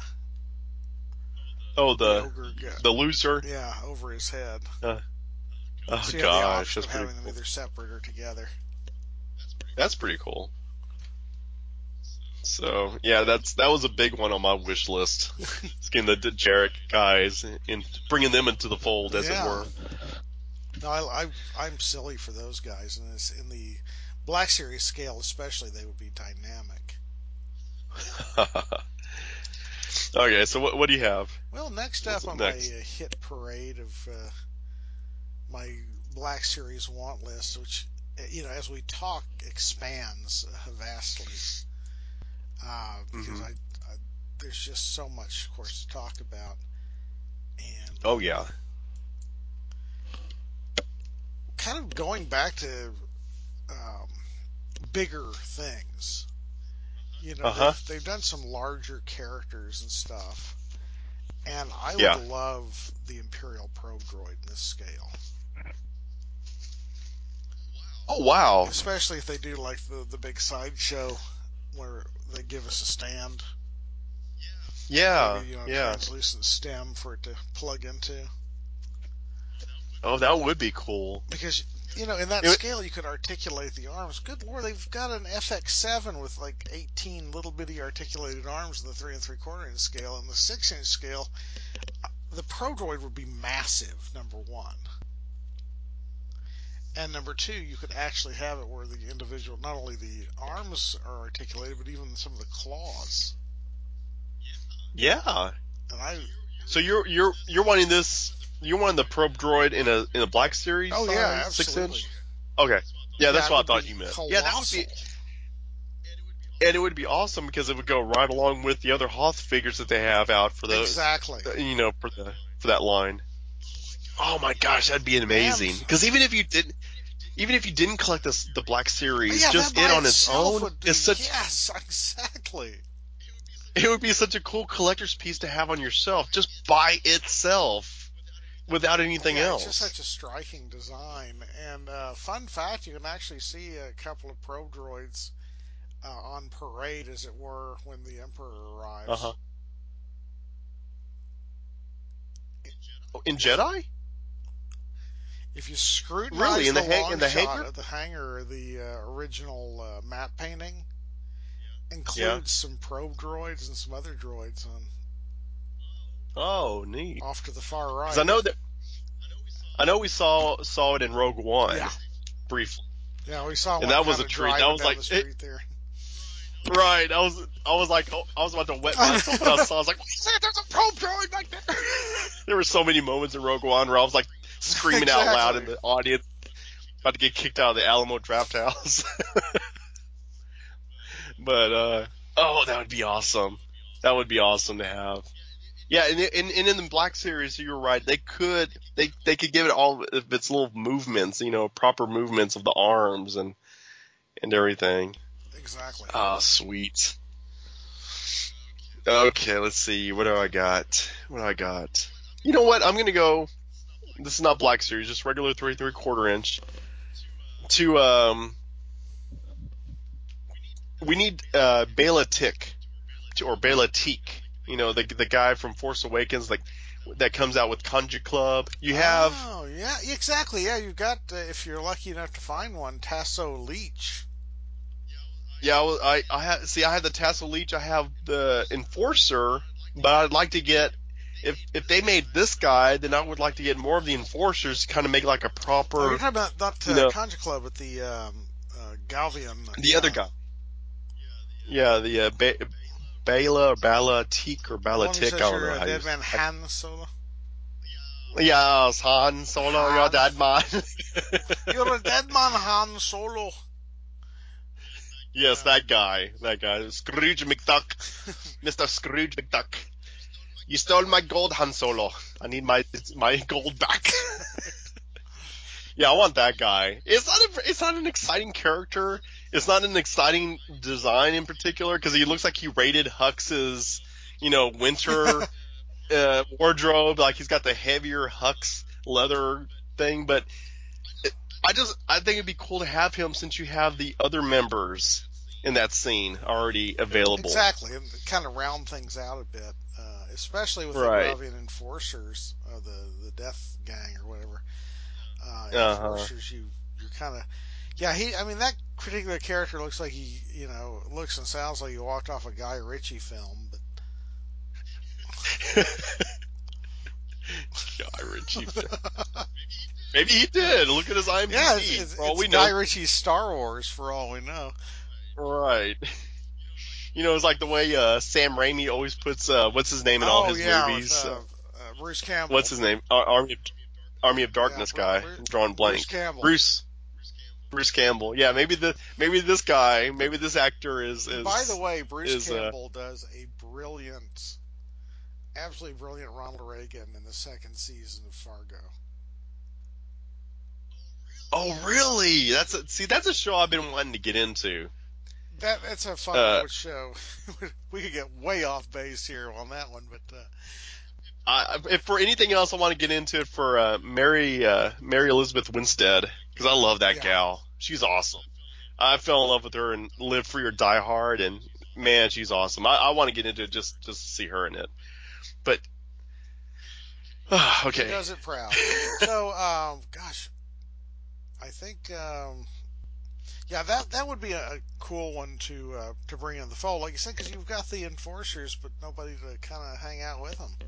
Oh, the the ogre, the loser. yeah, over his head. Uh, oh So you have the gosh, option that's of pretty having them cool. either separate or together. That's pretty cool. So yeah, that's that was a big one on my wish list. It's getting the Jarek guys and bringing them into the fold, as it Yeah, were. no, I, I I'm silly for those guys, and it's in the Black Series scale, especially, they would be dynamic. Okay, so what what do you have? Well, next What's up up on my next? uh, hit parade of uh, my Black Series want list, which, uh, you know, as we talk, expands uh, vastly, uh, because Hmm. I, I there's just so much, of course, to talk about, and Oh uh, yeah. kind of going back to um, bigger things. You know, Uh huh. they've they've done some larger characters and stuff, and I would Yeah. love the Imperial probe droid in this scale, Oh wow. especially if they do like the the big sideshow where they give us a stand, maybe, Yeah. you know, a Yeah. translucent stem for it to plug into, Oh, that would be cool. because, you know, in that It, scale you could articulate the arms. Good lord, they've got an F X seven with like eighteen little bitty articulated arms in the three and three quarter inch scale. In the six inch scale, the probe droid would be massive. Number one. And number two, you could actually have it where the individual, not only the arms are articulated, but even some of the claws. yeah. And I, So you're you're you're wanting this? You're wanting the probe droid in a in a Black Series oh yeah, size, six absolutely. inch? Okay. Yeah, Yeah, that's it what I would thought be you meant. Yeah, that would colossal. be, and it would be awesome because it would go right along with the other Hoth figures that they have out for those, Exactly. uh, you know, for the for that line. Oh my gosh, that'd be And amazing. Because even if you didn't, even if you didn't collect this the Black Series, yeah, that just it by on its itself own would is be, such. yes, exactly. It would be such a cool collector's piece to have on your shelf, just by itself. without anything Yeah, it's just else. such a striking design. And uh, fun fact, you can actually see a couple of probe droids uh, on parade, as it were, when the Emperor Uh arrives. huh. In Yeah. Jedi? If you Really? scrutinize In the the hang long in the shot hangar? of the hangar, the uh, original uh, matte painting Yeah. includes some probe droids and some other droids on Oh, neat. off to the far Because I right. know that I know we saw saw it in Rogue One Yeah, briefly, yeah, we saw and one that was kind a of treat. That driving was down like the it, street there. right. I was I was like oh, I was about to wet myself when I saw. I was like, wait a second, there's a probe droid back there. There were so many moments in Rogue One where I was like screaming out loud in Exactly. the audience, about to get kicked out of the Alamo Draft House. But uh, oh, that would be awesome. That would be awesome to have. Yeah, and, and, and in the Black Series, you're right. They could they they could give it all of its little movements, you know, proper movements of the arms and and everything. Exactly. Oh, sweet. Okay, let's see. What do I got? What do I got? You know what? I'm gonna go. This is not Black Series, just regular three three quarter inch. To um, we need uh Bela Tick or Bela Teak. You know, the the guy from Force Awakens, like that comes out with Kanji Club. You have Oh, yeah, exactly. Yeah, you've got, uh, if you're lucky enough to find one, Tasso Leach. Yeah, well, I I have, see. I have the Tassel Leech. I have the Enforcer, but I'd like to get if if they made this guy, then I would like to get more of the Enforcers to kind of make like a Oh, you're proper, talking about not you uh, know, Conja Club, but the um, uh, Galvian. the other Yeah, guy. Yeah, the uh, ba- Bala or Bala Teak or the Bala one who Tick. I says don't you're know a how you. dead man I, Han Solo. yeah, Han Solo, you're Han, dead man. you're a dead man, Han Solo. Yes, Yeah. that guy. That guy. Scrooge McDuck. Mister Scrooge McDuck. You stole my gold, Han Solo. I need my my gold back. Yeah, I want that guy. It's not a, it's not an exciting character. It's not an exciting design in particular because he looks like he raided Hux's, you know, winter uh, wardrobe. Like he's got the heavier Hux leather thing. But it, I just I think it'd be cool to have him since you have the other members in that scene already available. Exactly, and kind of round things out a bit, uh, especially with the Right. Gravian Enforcers, uh, the the Death Gang or whatever. Uh, Uh huh. enforcers, you you're kind of yeah. He, I mean, that particular character looks like he, you know, looks and sounds like he walked off a Guy Ritchie film, Guy Ritchie. but Maybe he did. Look at his yeah, it's, IMDb. it's For all it's we know. Guy Ritchie's Star Wars for all we know. Right. You know, it's like the way uh, Sam Raimi always puts uh, what's his name in all Oh his yeah, with movies. Uh, uh, uh, Bruce what's Campbell. his name? Ar- Army of Army of Yeah, Darkness Bru- guy. Bru- I'm drawing Bruce blank. Campbell. Bruce Bruce Campbell. Yeah, maybe the maybe this guy, maybe this actor is And by the is way, Bruce is uh Campbell does a brilliant, absolutely brilliant Ronald Reagan in the second season of Fargo. oh really? That's a, see that's a show I've been wanting to get into. That that's a fun Uh, old show. We could get way off base here on that one, but uh, I, if for anything else, I want to get into it for uh, Mary uh, Mary Elizabeth Winstead because I love that yeah, gal. She's awesome. I fell in love with her and Live Free or Die Hard, and man, she's awesome. I, I want to get into it just just to see her in it. But she okay, does it proud. So, um, gosh, I think um, yeah, that that would be a, a cool one to uh, to bring in the fold, like you said, because you've got the enforcers, but nobody to kind of hang out with them.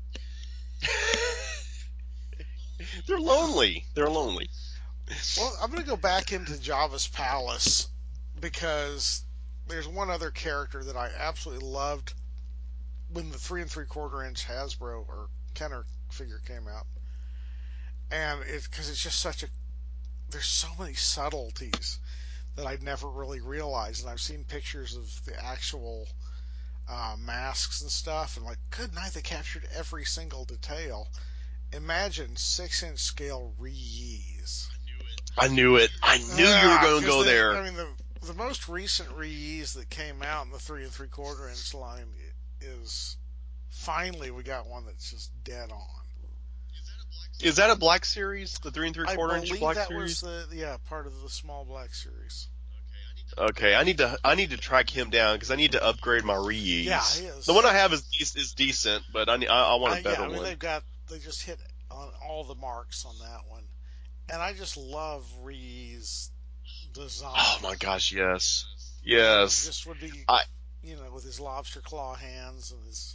they're lonely. They're lonely. Well, I'm going to go back into Java's Palace because there's one other character that I absolutely loved when the three and three quarter inch Hasbro or Kenner figure came out, and it's because it's just such a there's so many subtleties that I'd never really realized, and I've seen pictures of the actual uh, masks and stuff, and like, good night, they captured every single detail. Imagine six inch scale Rees. I knew it. I knew you were Ah, going to because go the there. I mean the the most recent Rees that came out in the three and three quarter inch line is finally we got one that's just dead on. Is that a Black Series? The three and three I quarter inch believe Black that was Series? the yeah part of the small black series. Okay, I need to I need to track him down because I need to upgrade my Yeah, Rees. he The one is. I have is is, is decent, but I, need, I I want I, a yeah, better I mean one. they've got they just hit on all the marks on that one, and I just love Ree's Oh design. my gosh, yes, You know, yes. just would be, I you know, with his lobster claw hands and his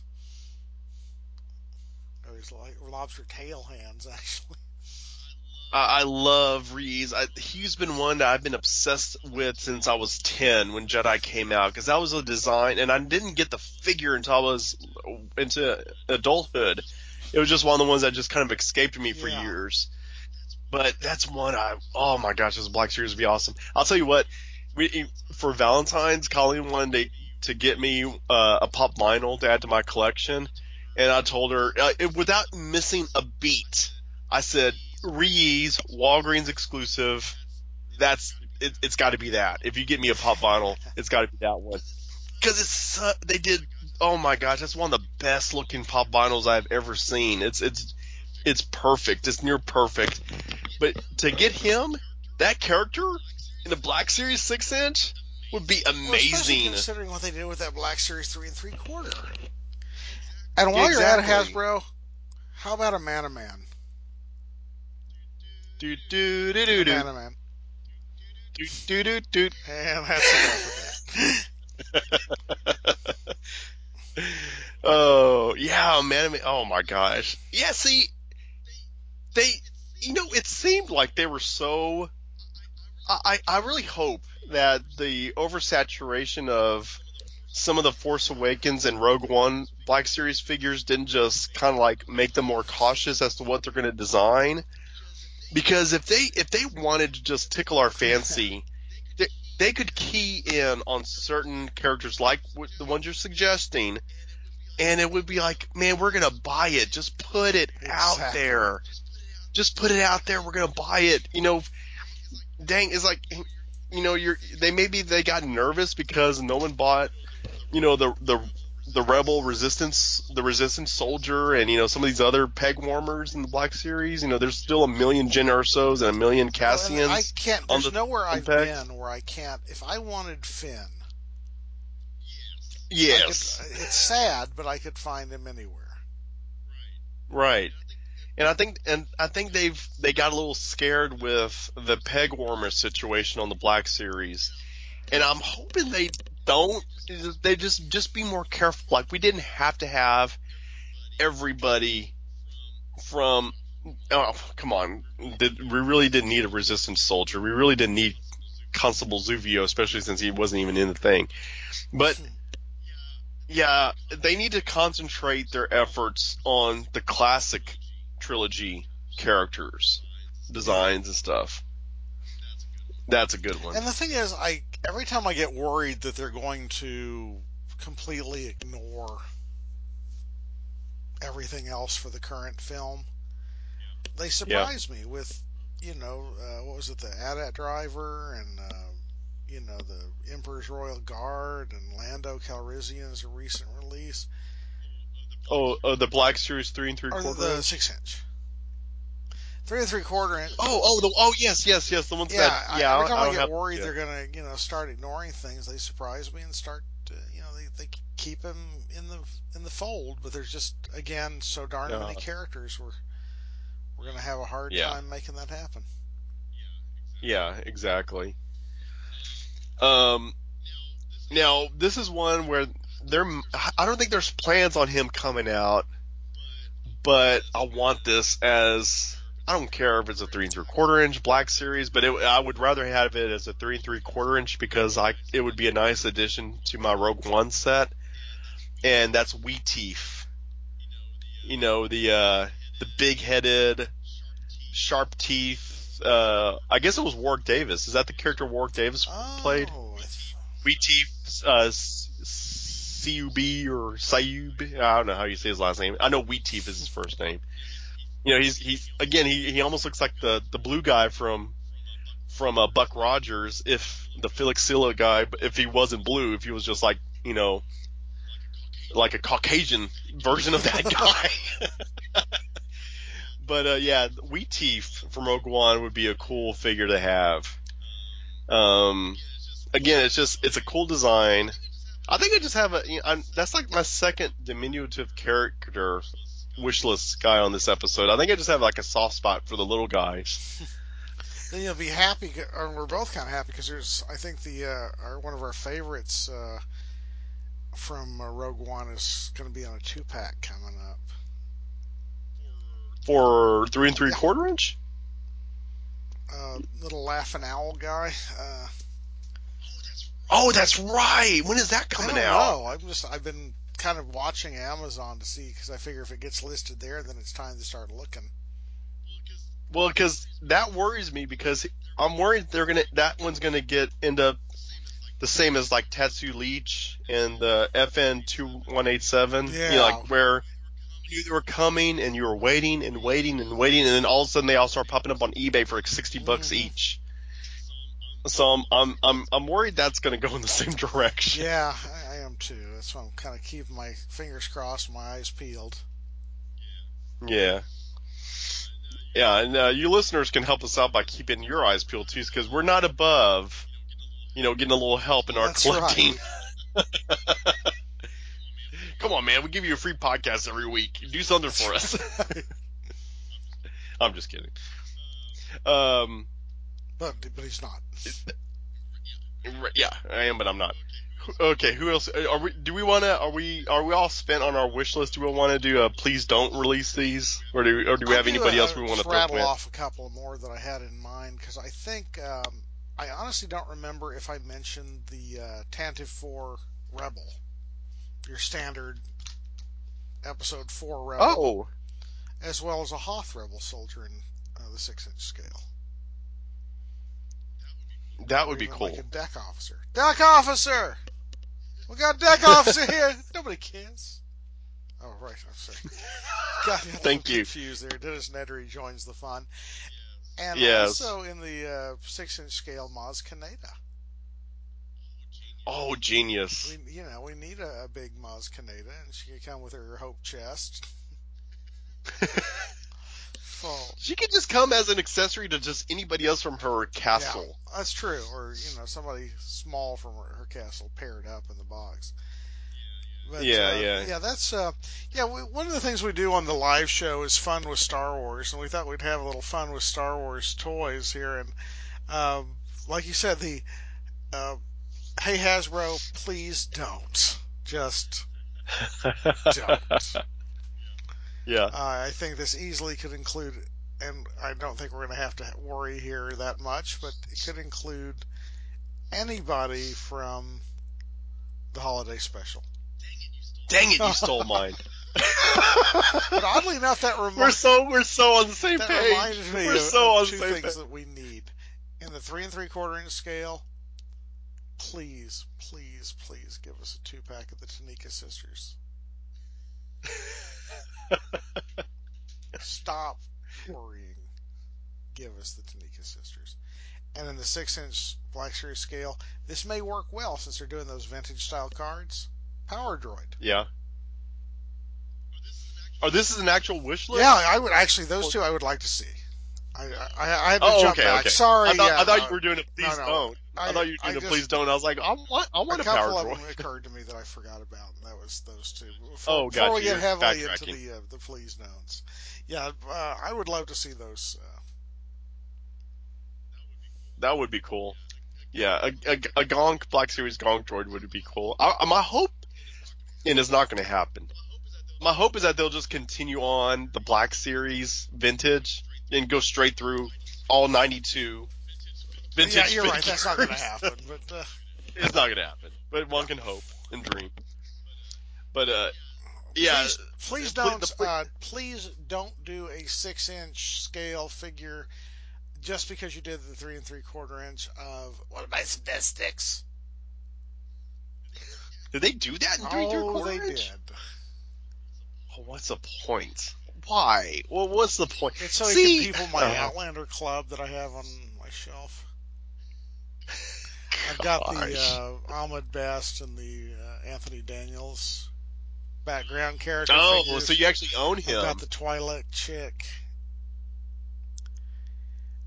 or his like lobster tail hands actually. I, I love Rees. I, he's been one that I've been obsessed with since I was ten when Jedi came out because that was a design, and I didn't get the figure until I was into adulthood. It was just one of the ones that just kind of escaped me for Yeah. years. But that's one I, oh my gosh, this Black Series would be awesome. I'll tell you what, we, for Valentine's, Colleen wanted to, to get me uh, a pop vinyl to add to my collection. And I told her, uh, it, without missing a beat, I said, Ree's, Walgreens exclusive, that's, it, it's got to be that. If you get me a pop vinyl, it's got to be that one. Because it's, uh, they did, oh my gosh, that's one of the best looking pop vinyls I've ever seen. It's, it's, it's perfect. It's near perfect. But to get him, that character in the Black Series six inch would be Well, especially amazing. considering what they did with that Black Series three and three quarter. And while you're at it, Exactly. Hasbro, how about a Man a Man? Do do do A do do Man a Man. do do do do. And that's enough of that. Oh yeah, man. Oh my gosh. Yeah. See, they, you know, it seemed like they were so. I I really hope that the oversaturation of some of the Force Awakens and Rogue One Black Series figures didn't just kind of like make them more cautious as to what they're going to design. Because if they if they wanted to just tickle our fancy, they, they could key in on certain characters like the ones you're suggesting, and it would be like, man, we're gonna buy it. Just put it out Exactly. there. Just put it out there. We're gonna buy it. You know, dang, it's like, you know, you're they maybe they got nervous because no one bought, you know, the the the rebel resistance, the resistance soldier, and you know some of these other peg warmers in the Black Series. You know, there's still a million Jyn Ersos and a million Well, and I Cassians can't. on There's the nowhere on I've pegs. been where I can't. If I wanted Finn, I could. Yes, It's sad, but I could find him anywhere. right. And I think and I think they've they got a little scared with the peg warmer situation on the Black Series, and I'm hoping they don't. They just just be more careful. Like we didn't have to have everybody from. Oh, come on. Did, we really didn't need a resistance soldier. We really didn't need Constable Zuvio, especially since he wasn't even in the thing. But yeah, they need to concentrate their efforts on the classic trilogy characters, Yeah. designs and stuff. That's a good one. And the thing is, I every time I get worried that they're going to completely ignore everything else for the current film, they Yeah. surprise me with, you know, uh, what was it, the A T A T driver and, uh, you know, the Emperor's Royal Guard and Lando Calrissian is a recent release, Oh, uh, the Black Series three and three or the, quarter the inch. six inch, three and three quarter inch. Oh, oh, the, oh, yes, yes, yes. The ones Yeah, that, I, yeah, every I, time I I don't get have. worried Yeah. they're gonna, you know, start ignoring things, they surprise me and start, to, you know, they, they keep him in the in the fold. But there's just again so darn many Uh, characters. We're we're gonna have a hard yeah. time making that happen. Yeah. Exactly. Um. Now this is one where there. I don't think there's plans on him coming out, but I want this as. I don't care if it's a three and three quarter inch Black Series, but it, I would rather have it as a three and three quarter inch because I it would be a nice addition to my Rogue One set, and that's Weeteef. You know the uh, the big headed, sharp teeth. Uh, I guess it was Warwick Davis. Is that the character Warwick Davis played? Oh, I th- Weeteef, uh, Cub or Sayub. I don't know how you say his last name. I know Weeteef is his first name. You know, he's he's again he he almost looks like the the blue guy from from uh, Buck Rogers, if the Felixilla guy, if he wasn't blue, if he was just like, you know, like a Caucasian version of that guy. But uh, yeah, Wheat Teeth from Rogue One would be a cool figure to have. Um, again, it's just it's a cool design. I think I just have a. You know, I'm, that's like my second diminutive character wishlist guy on this episode. I think I just have like a soft spot for the little guys. Then you'll be happy, or we're both kind of happy because there's, I think the uh, our, one of our favorites uh, from uh, Rogue One is going to be on a two pack coming up. For three and three Yeah, quarter inch. uh, little laughing owl guy. Uh, Oh, that's right. When is that I coming don't out? know. I'm just I've been kind of watching Amazon to see because I figure if it gets listed there, then it's time to start looking. Well, because that worries me because I'm worried they're gonna that one's gonna get end up the same as like Tatsu Leech and the F N two one eight seven. You know, Yeah. like where you were coming and you were waiting and waiting and waiting, and then all of a sudden they all start popping up on eBay for like sixty bucks hmm each. So I'm I'm I'm I'm worried that's gonna go in the same direction. Yeah, I, I am too. That's why I'm kind of keeping my fingers crossed, my eyes peeled. Yeah. Yeah, and uh, you listeners can help us out by keeping your eyes peeled too, because we're not above, you know, getting a little help in our That's right. collecting. Come on, man, we give you a free podcast every week. Do something That's for us. right. I'm just kidding. Um, But but he's not. yeah, I am, but I'm not. Okay, who else? Are we? Do we want to? Are we? Are we all spent on our wish list? Do we want to do a please don't release these, or do or do we I'll have do anybody else a, we want just to throw rattle in? off a couple more that I had in mind because I think um, I honestly don't remember if I mentioned the uh, Tantive four Rebel, your standard episode four Rebel, Oh, as well as a Hoth Rebel soldier in uh, the six inch scale, that or would be even like a cool. deck officer. Deck officer, we got a deck officer here. Nobody cares. Oh right, I'm sorry. Got a little Thank you. confused there. Dennis Nedry joins the fun. And Yes. also in the uh, six inch scale, Maz Kaneda. Oh, genius. We, you know, we need a, a big Maz Kaneda, and she could come with her hope chest. Full. She could just come as an accessory to just anybody else from her Yeah, castle. that's true. Or you know, somebody small from her, her castle paired up in the box. But Yeah, uh, yeah. yeah, that's uh, yeah. We, one of the things we do on the live show is fun with Star Wars, and we thought we'd have a little fun with Star Wars toys here. And um, like you said, the uh, hey Hasbro, please don't, just don't. Yeah. Uh, I think this easily could include, and I don't think we're going to have to worry here that much, but it could include anybody from the holiday special. Dang it, you stole But mine. oddly enough, that we're remi- so we're so on the same that page. reminded me We're of, so of on the two same page. things that we need in the three and three quarter inch scale. Please, please, please give us a two pack of the Tanika sisters. Stop worrying. Give us the Tanika sisters. And in the six inch Black Series scale, this may work well since they're doing those vintage style cards. Power Droid. Yeah. Oh, this is an actual wish Yeah, list? I would actually, those Well, two I would like to see. I, I, I had to oh, jump okay, back. okay. I Sorry, thought yeah, I thought you no, were doing a no, please no. don't. I I, thought you were I doing a just, please don't. I was like, I want I a want a power couple of them droid. occurred to me that I forgot about, and that was those two. Before, Oh, before we gotcha. get You're heavily into backtracking. the uh, the please don'ts, yeah, uh, I would love to see those. Uh, That would be cool. Yeah, a, a, a Gonk Black Series Gonk droid would be cool. I, my hope, and it's not going to happen. My hope is that they'll just continue on the Black Series vintage and go straight through all ninety-two yeah, vintage you're right. That's not going to figures. happen, but uh, It's not going to happen, but yeah. one can hope and dream. But uh, yeah, Please, please the, don't. the, Uh, please don't do a six-inch scale figure just because you did the three and three quarter inch of what about some death sticks? did they do that in three and three Oh, quarter they inch? did. Oh, what's the point? Why? Well, what's the point? It's so it can See, people my oh Outlander club that I have on my shelf. I've got the gosh. uh, Ahmed Best and the uh, Anthony Daniels background character Oh, so figures. you actually own I've got him? the Twilight chick.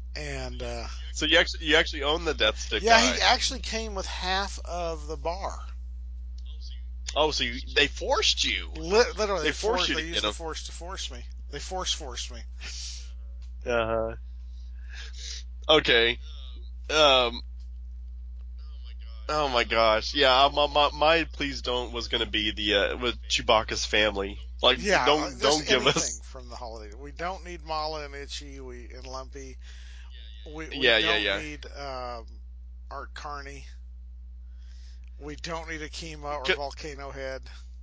And uh, So you actually you actually own the Death Stick yeah, guy. he actually came with half of the bar. Oh, so you, they forced you. Li- literally, They they forced forced. you They to get used the him. force to force me. They force forced me. Uh huh. Okay. Um. Oh my gosh. Yeah. My my, my please don't was gonna be the uh, with Chewbacca's family. Like Yeah, uh, don't just don't give anything us. from the holiday. We don't need Mala and Itchy. We and Lumpy. We we Yeah yeah don't yeah. need um, Art Carney. We don't need Akima or C- Volcano Head.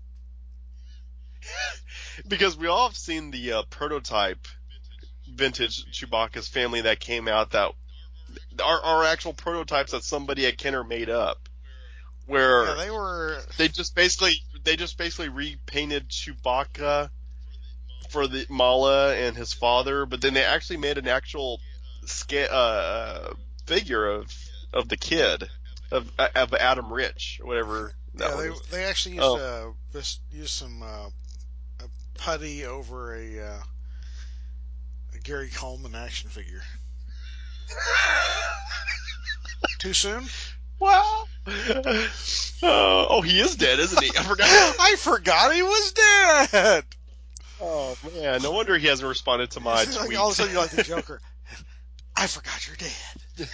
Because we all have seen the uh, prototype vintage Chewbacca's family that came out that are, are actual prototypes that somebody at Kenner made up, Yeah, where they were. they just basically they just basically repainted Chewbacca for the Mala and his father, but then they actually made an actual sca- uh, figure of of the kid of of Adam Rich, or whatever that Yeah, one they is. they actually used Oh, uh this used some uh, putty over a, uh, a Gary Coleman action figure. Too soon? wow. Oh, oh, he is dead, isn't he? I forgot. I forgot he was dead. Oh man, no wonder he hasn't responded to my It's like all of a tweet. sudden you're like the Joker. I forgot you're dead.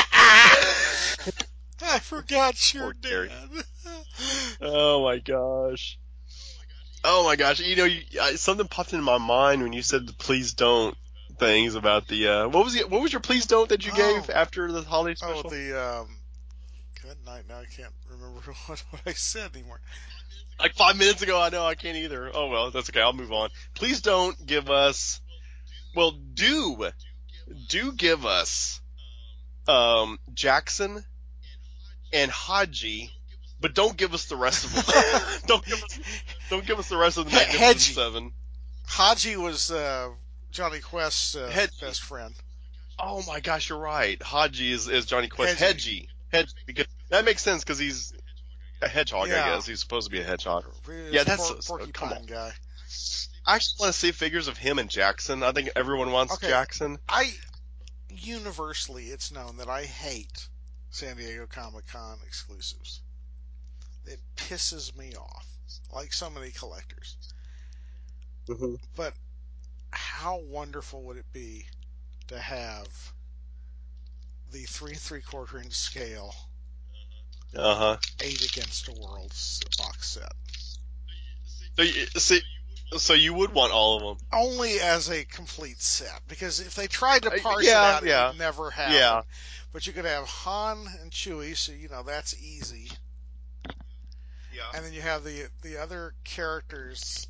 I forgot you're Poor Gary. dead. Oh my gosh. Oh my gosh. You know, you, I, something popped into my mind when you said the please don't things about the uh what was the, what was your please don't that you gave Oh, after the holiday oh, special? the um. Good night. Now I can't remember what, what I said anymore. Like five minutes ago, I know I can't either. Oh well, that's okay. I'll move on. Please don't give us. Well, do do give us um Jackson and Haji, but don't give us the rest of them. don't give us don't give us the rest of the He- Magnificent Hedgie. Seven. Haji was uh, Johnny Quest's uh, Hedgie. best friend. Oh my gosh, you're right. Haji is, is Johnny Quest. Hedgie. Hedgie. Hedgie. Because that makes sense because he's a hedgehog, I Yeah. guess. He's supposed to be a hedgehog. He Yeah, was that's por- so, so- come on. porcupine guy. I actually want to see figures of him and Jackson. I think everyone wants Okay, Jackson. I universally it's known that I hate San Diego Comic Con exclusives. It pisses me off, like so many collectors. Hmm. But how wonderful would it be to have the three and three quarter inch scale Uh huh. eight against the world box set? So you see, so you would want all of them. Only as a complete set, because if they tried to Uh, parse it yeah, out, it would yeah, never yeah, happen. But you could have Han and Chewie, so you know that's easy. yeah. And then you have the the other characters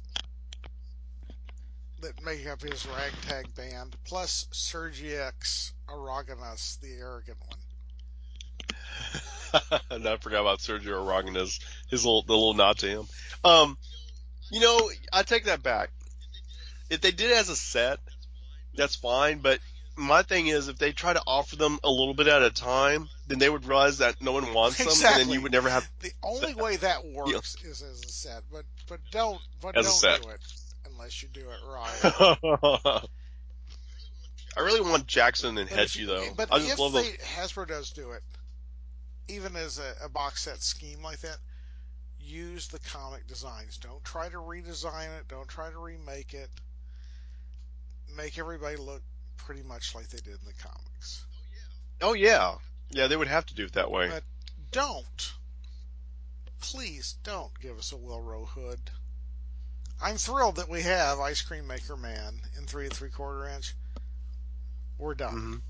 that make up his ragtag band, plus Sergiex Aragonus, the arrogant one. And I forgot about Sergio Aragonés, his little the little nod to him. Um, you know, I take that back. If they did it as a set, that's fine. But my thing is, if they try to offer them a little bit at a time, then they would realize that no one wants them, and then you Exactly. would never have, The only way that you know, works is as a set, but but don't but as a don't set. do it unless you do it right. I really want Jackson and But if you, Hedgie though. but I just if love those. they Hasbro does do it, even as a, a box set scheme like that, use the comic designs. Don't try to redesign it. Don't try to remake it. Make everybody look pretty much like they did in the comics. Oh yeah, yeah, they would have to do it that way. But don't, please don't give us a Wilro Hood. I'm thrilled that we have Ice Cream Maker Man in three and three quarter inch. We're done. Hmm.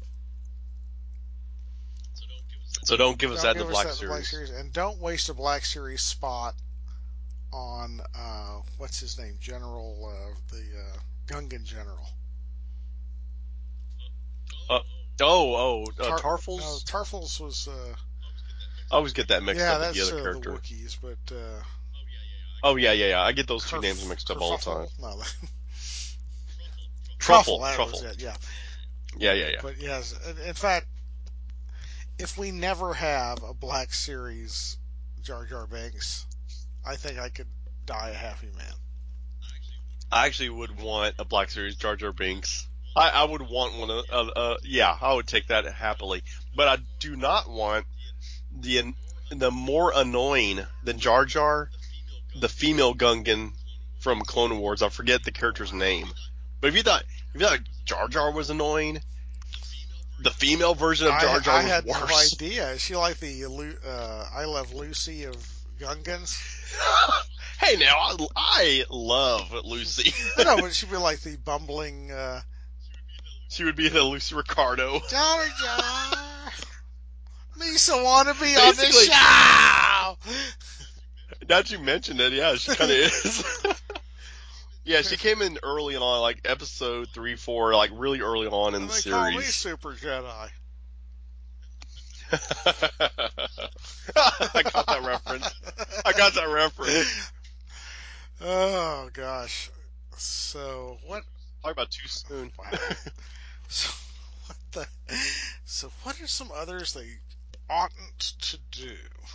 So don't give us Don't that in the give us Black that in the Black Series. Series, and don't waste a Black Series spot on uh, what's his name, General uh, the uh, Gungan General. Uh, oh, oh, uh, Tar- no, Tarfels. Tarfels was uh, I always get that mixed yeah, up with the that's other uh, the character. Wookiees, but uh, Oh yeah, yeah, yeah. I get those two names Kerf mixed up all the time. Kerfuffle, no, Truffle, Truffle, that was truffle. it, yeah. Yeah, yeah, yeah. But yes, in fact, if we never have a Black Series Jar Jar Binks, I think I could die a happy man. I actually would want a Black Series Jar Jar Binks. I, I would want one of, uh, uh, yeah, I would take that happily. But I do not want the the more annoying than Jar Jar, the female Gungan from Clone Wars. I forget the character's name. But if you thought if you thought Jar Jar was annoying, the female version of I Jar Jar I was had no worse. idea. Is she like the uh, I Love Lucy of Gungans? Hey, now I, I love Lucy. I know, but she'd be like the bumbling uh, She would be the Lucy Ricardo. Jar Jar. Me so wanna be on the Basically, show. now that you mentioned it, yeah, she kind of is. Yeah, she came in early on, like episode three, four, like really early on in And the they call me series. Super Jedi. I got that reference. I got that reference. Oh gosh. So what? Talk about too soon. Wow. So what the? So what are some others they oughtn't to do?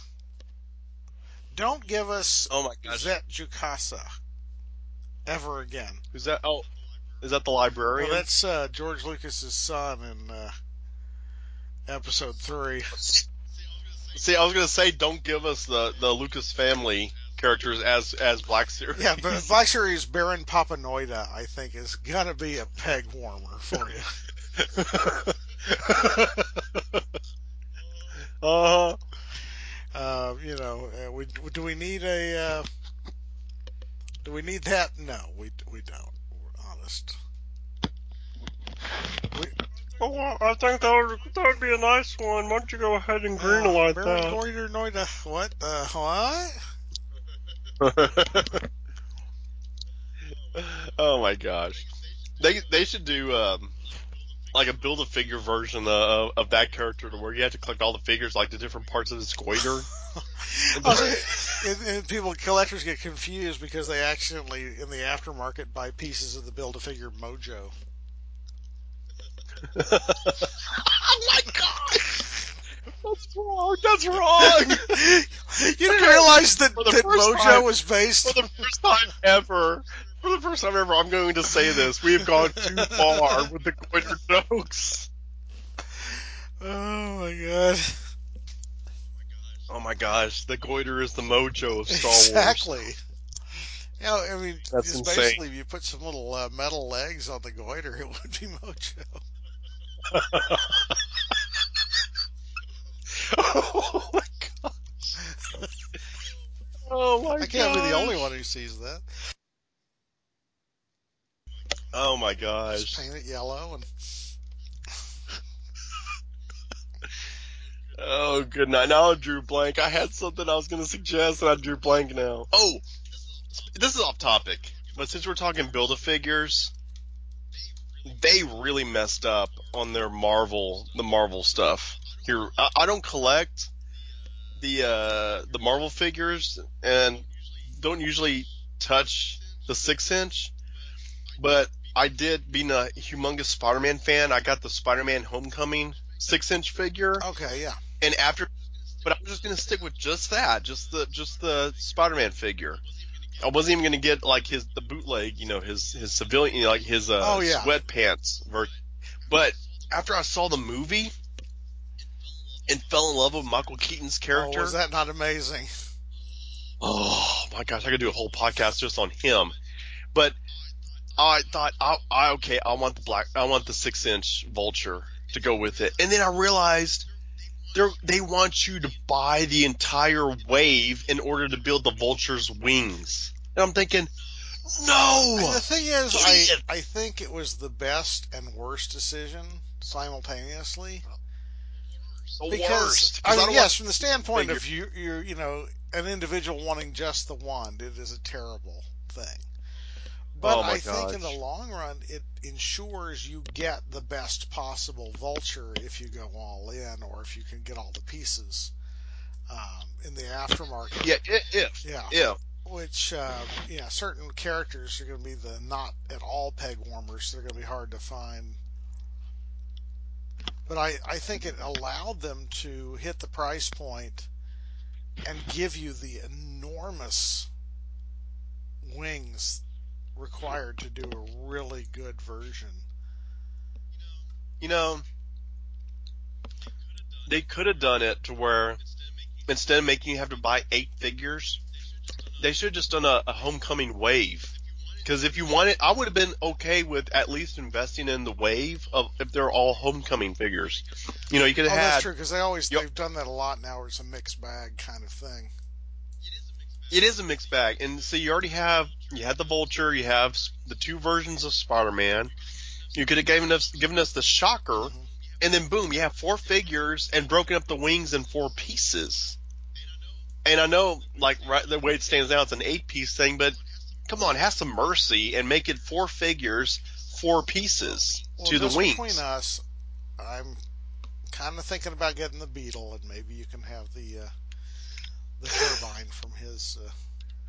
Don't give us Oh my gosh, Zet Jukasa ever again. who's that? Oh, is that the No, librarian? that's uh, George Lucas's son in uh, episode three. See, I was gonna say, don't give us the the Lucas family characters as as Black Yeah, but Series. Black Series Baron Papanoida, I think, is gonna be a peg warmer for you. uh, Uh, you know, uh, we, do we need a? Uh, do we need that? No, we we don't. We're honest. We, oh, I think that would that would be a nice one. Why don't you go ahead and green uh, light Baron that? Goiter Noida. What? Uh, what? Oh my gosh, they they should do um like a build a figure version of, of that character to where you have to collect all the figures, like the different parts of his goiter. And Also, and, and people collectors get confused because they accidentally in the aftermarket buy pieces of the Build-A-Figure Mojo. oh my gosh, that's wrong. That's wrong. You didn't Okay, realize that for the that first time, Mojo was for based. the first time ever, for the first time ever, I'm going to say this. We have gone too far with the goiter jokes. Oh my god! Oh my gosh, the goiter is the mojo of Star Wars. Exactly. You know, I mean, That's just insane. basically, if you put some little uh, metal legs on the goiter, it would be Mojo. oh my gosh. Oh my I can't be the only gosh. one who sees that. Oh my Just gosh. paint it yellow and Oh good night. Now I drew blank. I had something I was going to suggest and I drew blank now. Oh, this is off topic. But since we're talking Build-A-Figures, they really messed up on their Marvel, the Marvel stuff. Here, I, I don't collect the uh, the Marvel figures and don't usually touch the six inch, but I did, being a humongous Spider-Man fan, I got the Spider-Man Homecoming six inch figure, okay, yeah. and after, but I'm just gonna stick with just that, just the just the Spider-Man figure. I wasn't even gonna get like his the bootleg, you know, his his civilian, you know, like his uh Oh yeah. sweatpants version. But after I saw the movie and fell in love with Michael Keaton's Oh, was character, that not amazing? oh my gosh, I could do a whole podcast just on him. But I thought, I, I okay, I want the black, I want the six inch Vulture to go with it, and then I realized they they want you to buy the entire wave in order to build the Vulture's wings, and I'm thinking, And no, the thing is, I idiot, I think it was the best and worst decision simultaneously the because worst, I because I mean, don't want yes, from the the standpoint figure. of you, you you know, an individual wanting just the wand, it is a terrible thing. But Oh my I think in the gosh, long run, it ensures you get the best possible vulture if you go all in, or if you can get all the pieces um, in the aftermarket. yeah, i- if Yeah, if which uh, yeah, certain characters are going to be the not at all peg warmers. They're going to be hard to find. But I, I think it allowed them to hit the price point and give you the enormous wings required to do a really good version. You know, they could have done it to where instead of making you have to buy eight figures, they should have just done a, a homecoming wave. Because if you wanted, I would have been okay with at least investing in the wave of if they're all homecoming figures. You know, you could Oh, have that's had. true because they always You know, they've done that a lot now, where it's a mixed bag kind of thing. it is a mixed bag, and so you already have you had the Vulture, you have s- the two versions of Spider-Man. You could have given us given us the Shocker, Hmm. and then boom, you have four figures and broken up the wings in four pieces. And I know, like right, the way it stands now, it's an eight-piece thing, but come on, have some mercy and make it four figures, four Well, pieces well, to the just between wings. us, I'm kind of thinking about getting the Beetle, and maybe you can have the uh, the turbine from his. Uh...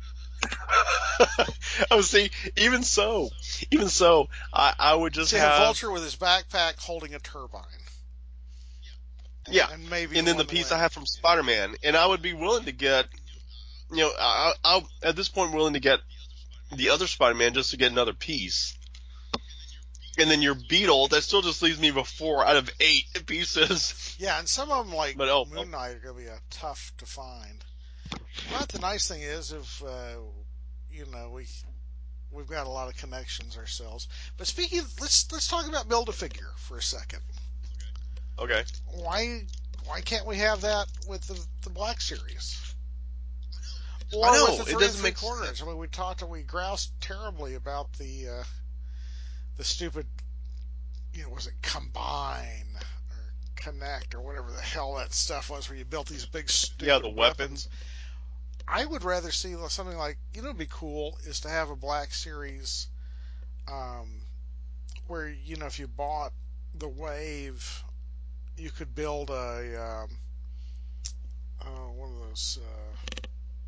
Oh, see, even so, even so, I, I would just See, have have, Vulture with his backpack holding a turbine, and, yeah, and maybe and then the one piece I wing. have from Spider-Man, and I would be willing to get, you know, I, I, at this point willing to get the other Spider-Man just to get another piece, and then your Beetle that still just leaves me with four out of eight pieces. Yeah, and some of them like But oh, well. Moon Knight are going to be uh, tough to find. But the nice thing is, if uh, you know we we've got a lot of connections ourselves. But speaking, of, let's let's talk about Build a Figure for a second. Okay. Why why can't we have that with the the Black Series I or with know the it three and doesn't three make quarters? sense. I mean, we talked and we groused terribly about the uh, the stupid, you know, was it Combine or Connect or whatever the hell that stuff was, where you built these big Yeah, the stupid weapon. weapons. I would rather see something like, you know, it'd be cool is to have a Black Series, um, where, you know, if you bought the Wave, you could build a um, uh, one of those. Uh,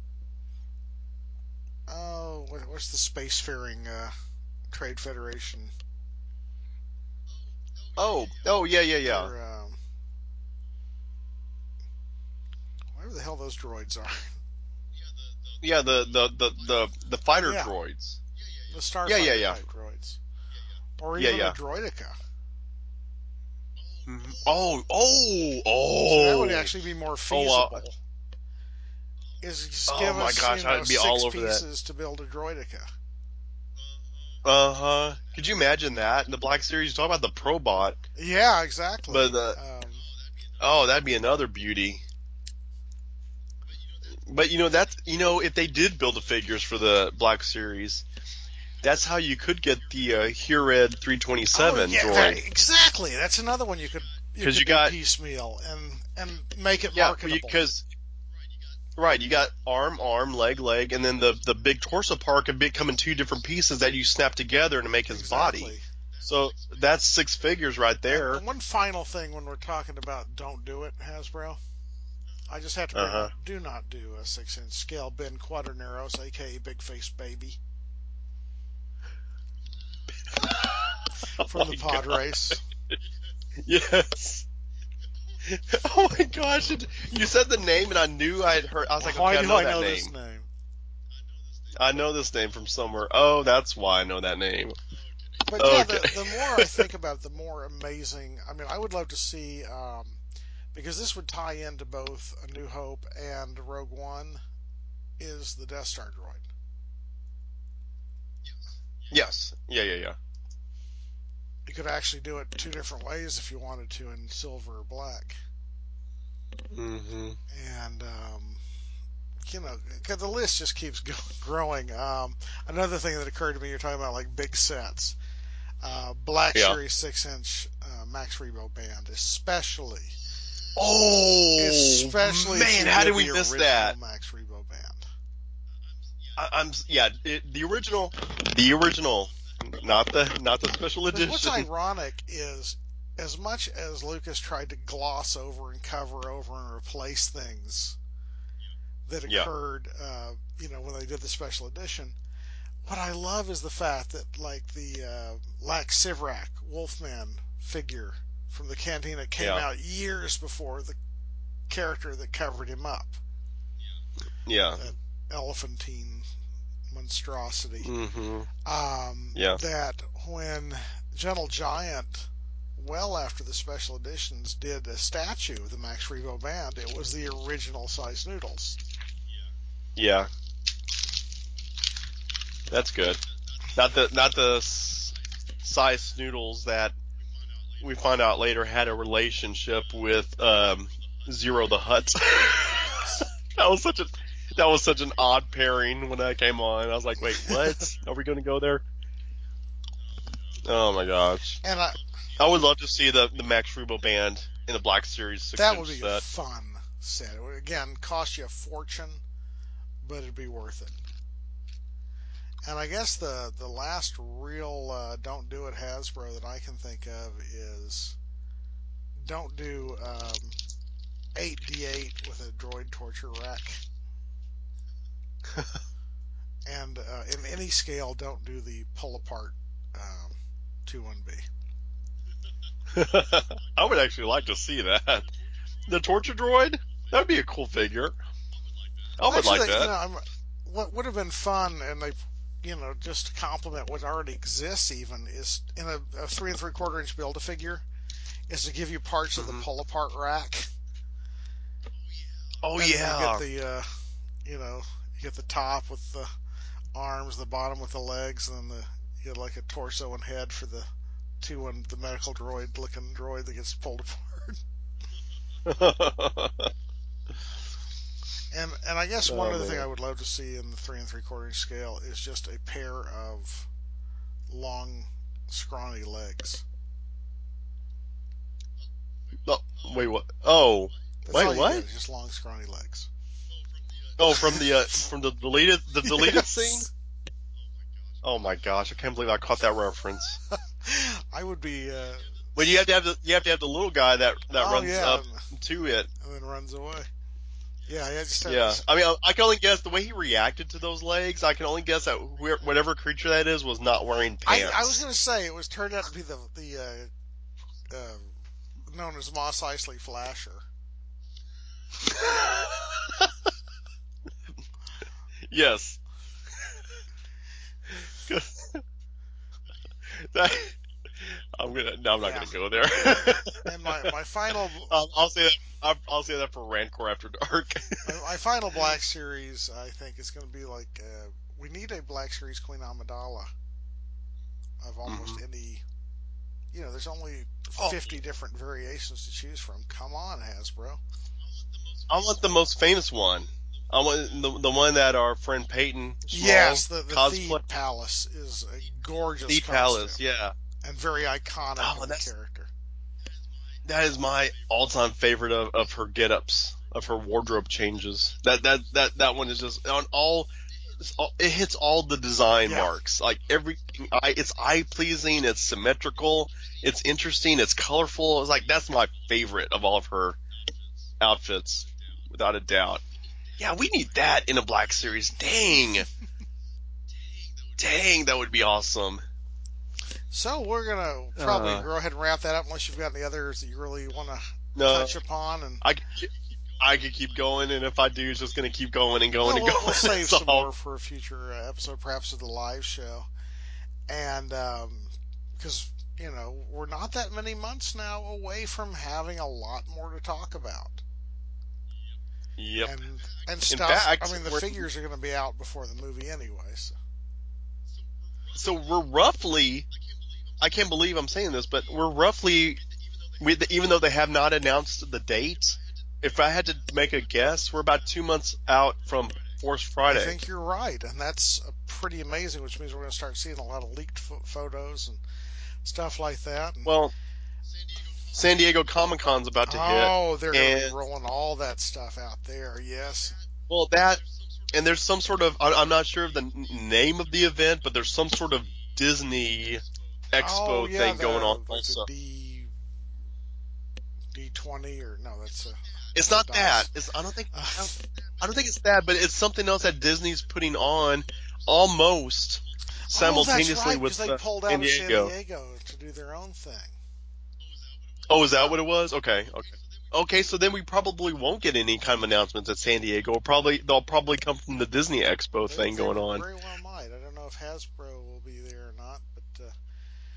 oh, what, what's the spacefaring uh, Trade Federation? Oh, oh yeah, yeah, yeah, They're um, whatever the hell those droids are. yeah. The the the the the fighter Yeah, droids. the Yeah, yeah, Starfighter yeah, type droids, or yeah, even a yeah. Droideka. Mhm. Oh, oh, See, that would oh, actually be more oh. Uh, feasible. Is just oh give my us, you gosh, know, I'd be all six over that. pieces to build a Droideka. Uh huh. Could you imagine that in the Black Series? You talk about the Probot, Yeah, but exactly. the Um, oh, that'd be another beauty. But you know that's you know if they did build the figures for the Black Series, that's how you could get the uh, Hured oh three twenty-seven yeah, that, droid exactly. That's another one you could you because could you do got piecemeal and and make it yeah marketable. because right, you got arm, arm, leg, leg, and then the the big torso part could be come in two different pieces that you snap together to make his body. Exactly. So that's six figures right And, there. and one final thing when we're talking about don't do it, Hasbro, I just have to Uh bring huh. up: do not do a six-inch scale Ben Quaterneros, aka Big Face Baby, Oh from the my Pod god. Race. Yes. Oh my gosh. It, you said the name and I knew I had heard. I was like, Why okay, I do know I that know this name. name? I know this name from somewhere. Oh, that's why I know that name. But yeah, Okay. the the more I think about it, the more amazing. I mean, I would love to see, um, because this would tie into both A New Hope and Rogue One, is the Death Star droid. Yes. Yeah, yeah, yeah. You could actually do it two different ways if you wanted to, in silver or black. Hmm. And um, you know, 'cause the list just keeps go- growing. Um, another thing that occurred to me, you're talking about like big sets. Uh, Black Yeah. Series six inch uh, Max Rebo band, especially, Oh especially if man, you how did did we the miss original that? Max Rebo band. I, I'm yeah, it, the original, the original, not the not the special Because what's edition. ironic is, as much as Lucas tried to gloss over and cover over and replace things that Yeah, occurred, uh, you know, when they did the special edition, what I love is the fact that, like, the uh, Lax Sivrak Wolfman figure from the Cantina came yeah, out years before the character that covered him up, yeah. that elephantine monstrosity. Hmm. Um, Yeah, that when Gentle Giant well after the special editions did a statue of the Max Rebo band. It was the original size Noodles. Yeah, that's good. Not the not the s- size noodles that we find out later had a relationship with um, Zero the Hutt. that was such a that was such an odd pairing when that came on. I was like, wait, what? Are we going to go there? Oh my gosh! And I, I would love to see the the Max Rebo band in the Black Series six that would inch be a set. fun set. It would, again, cost you a fortune, but it'd be worth it. And I guess the the last real uh, don't do it Hasbro that I can think of is don't do um, eight D eight with a droid torture rack. And uh, in any scale, don't do the pull apart um, two one B. I would actually like to see that. The torture droid? That would be a cool figure. I Well, would like actually, you that. know, I'm, what would have been fun, and they, you know, just to complement what already exists, even is in a, a three and three quarter inch build a figure, is to give you parts of the Hmm. pull apart rack, Oh and then you get yeah. the, uh, you know, you get the top with the arms, the bottom with the legs, and then the you get like a torso and head for the two and the medical droid looking droid that gets pulled apart. And and I guess one oh other thing man. I would love to see in the three and three quarter inch scale is just a pair of long, scrawny legs. Oh, wait, what? Oh, That's wait, all you get what? is just long, scrawny legs. Oh, from the uh, from the deleted the deleted scene. Yes, Oh my gosh, I can't believe I caught that reference. I would be. Uh, When you have to have the you have to have the little guy that that oh runs yeah, up and, to it. and then runs away. Yeah, yeah. Just have Yeah, this. I mean, I, I can only guess the way he reacted to those legs. I can only guess that where, whatever creature that is was not wearing I I was pants. gonna say it was turned out to be the the uh, uh, known as Moss Eisley Flasher. yes. That, I'm gonna. No, I'm not Yeah, gonna go there. and my my final um, I'll say that. I'll, I'll say that for Rancor After Dark. my, my final Black Series I think is gonna be like uh, we need a Black Series Queen Amidala of almost hmm any. You know, there's only Oh, fifty different variations to choose from. Come on, Hasbro. I want the most famous one. I want the the one that our friend Peyton Small Yes, the the cosplay. Theed Palace is a gorgeous The costume Palace, yeah. and very iconic Oh, of the that's character. that is my all-time favorite of, of her get-ups, of her wardrobe changes. That that that that one is just on all. It hits all the design Yeah. marks. Like everything, I, it's eye-pleasing. It's symmetrical. It's interesting. It's colorful. It's like that's my favorite of all of her outfits, without a doubt. Yeah, we need that in a Black Series. Dang, dang, that would be awesome. So we're gonna probably Uh, go ahead and wrap that up unless you've got any others that you really want to no, touch upon. And I could, keep- I could keep going, and if I do, it's just gonna keep going and going well, and we'll, going. we'll save so some more for a future uh, episode, perhaps of the live show. And because you know we're not that many months now away from having a lot more to talk about. yep. and and In stuff. I fact, mean, the we're figures are going to be out before the movie anyway. So. so we're roughly. I can't believe I'm saying this, but we're roughly. We, even though they have not announced the date, if I had to make a guess, we're about two months out from Force I Friday. think you're right, and that's uh, pretty amazing. Which means we're going to start seeing a lot of leaked ph- photos and stuff like that. And Well, San Diego Comic Con's about to hit, oh, they're going to be and rolling all that stuff out there. Yes. well, that and there's some sort of I- I'm not sure of the n- name of the event, but there's some sort of Disney Oh Expo yeah, thing going on the like the also. D D twenty or no, that's a It's that's a not that. DOS. It's I don't think Uh, I don't, I don't think it's that, but it's something else that Disney's putting on almost oh, that's simultaneously right, with because they uh, pulled San out of San Diego. Diego to do their own thing. Oh, is that what it was? Okay, okay. Okay, so then we probably won't get any kind of announcements at San Diego. We'll probably they'll probably come from the Disney Expo They thing they going on. very well might. I don't know if Hasbro will be there or not, but uh,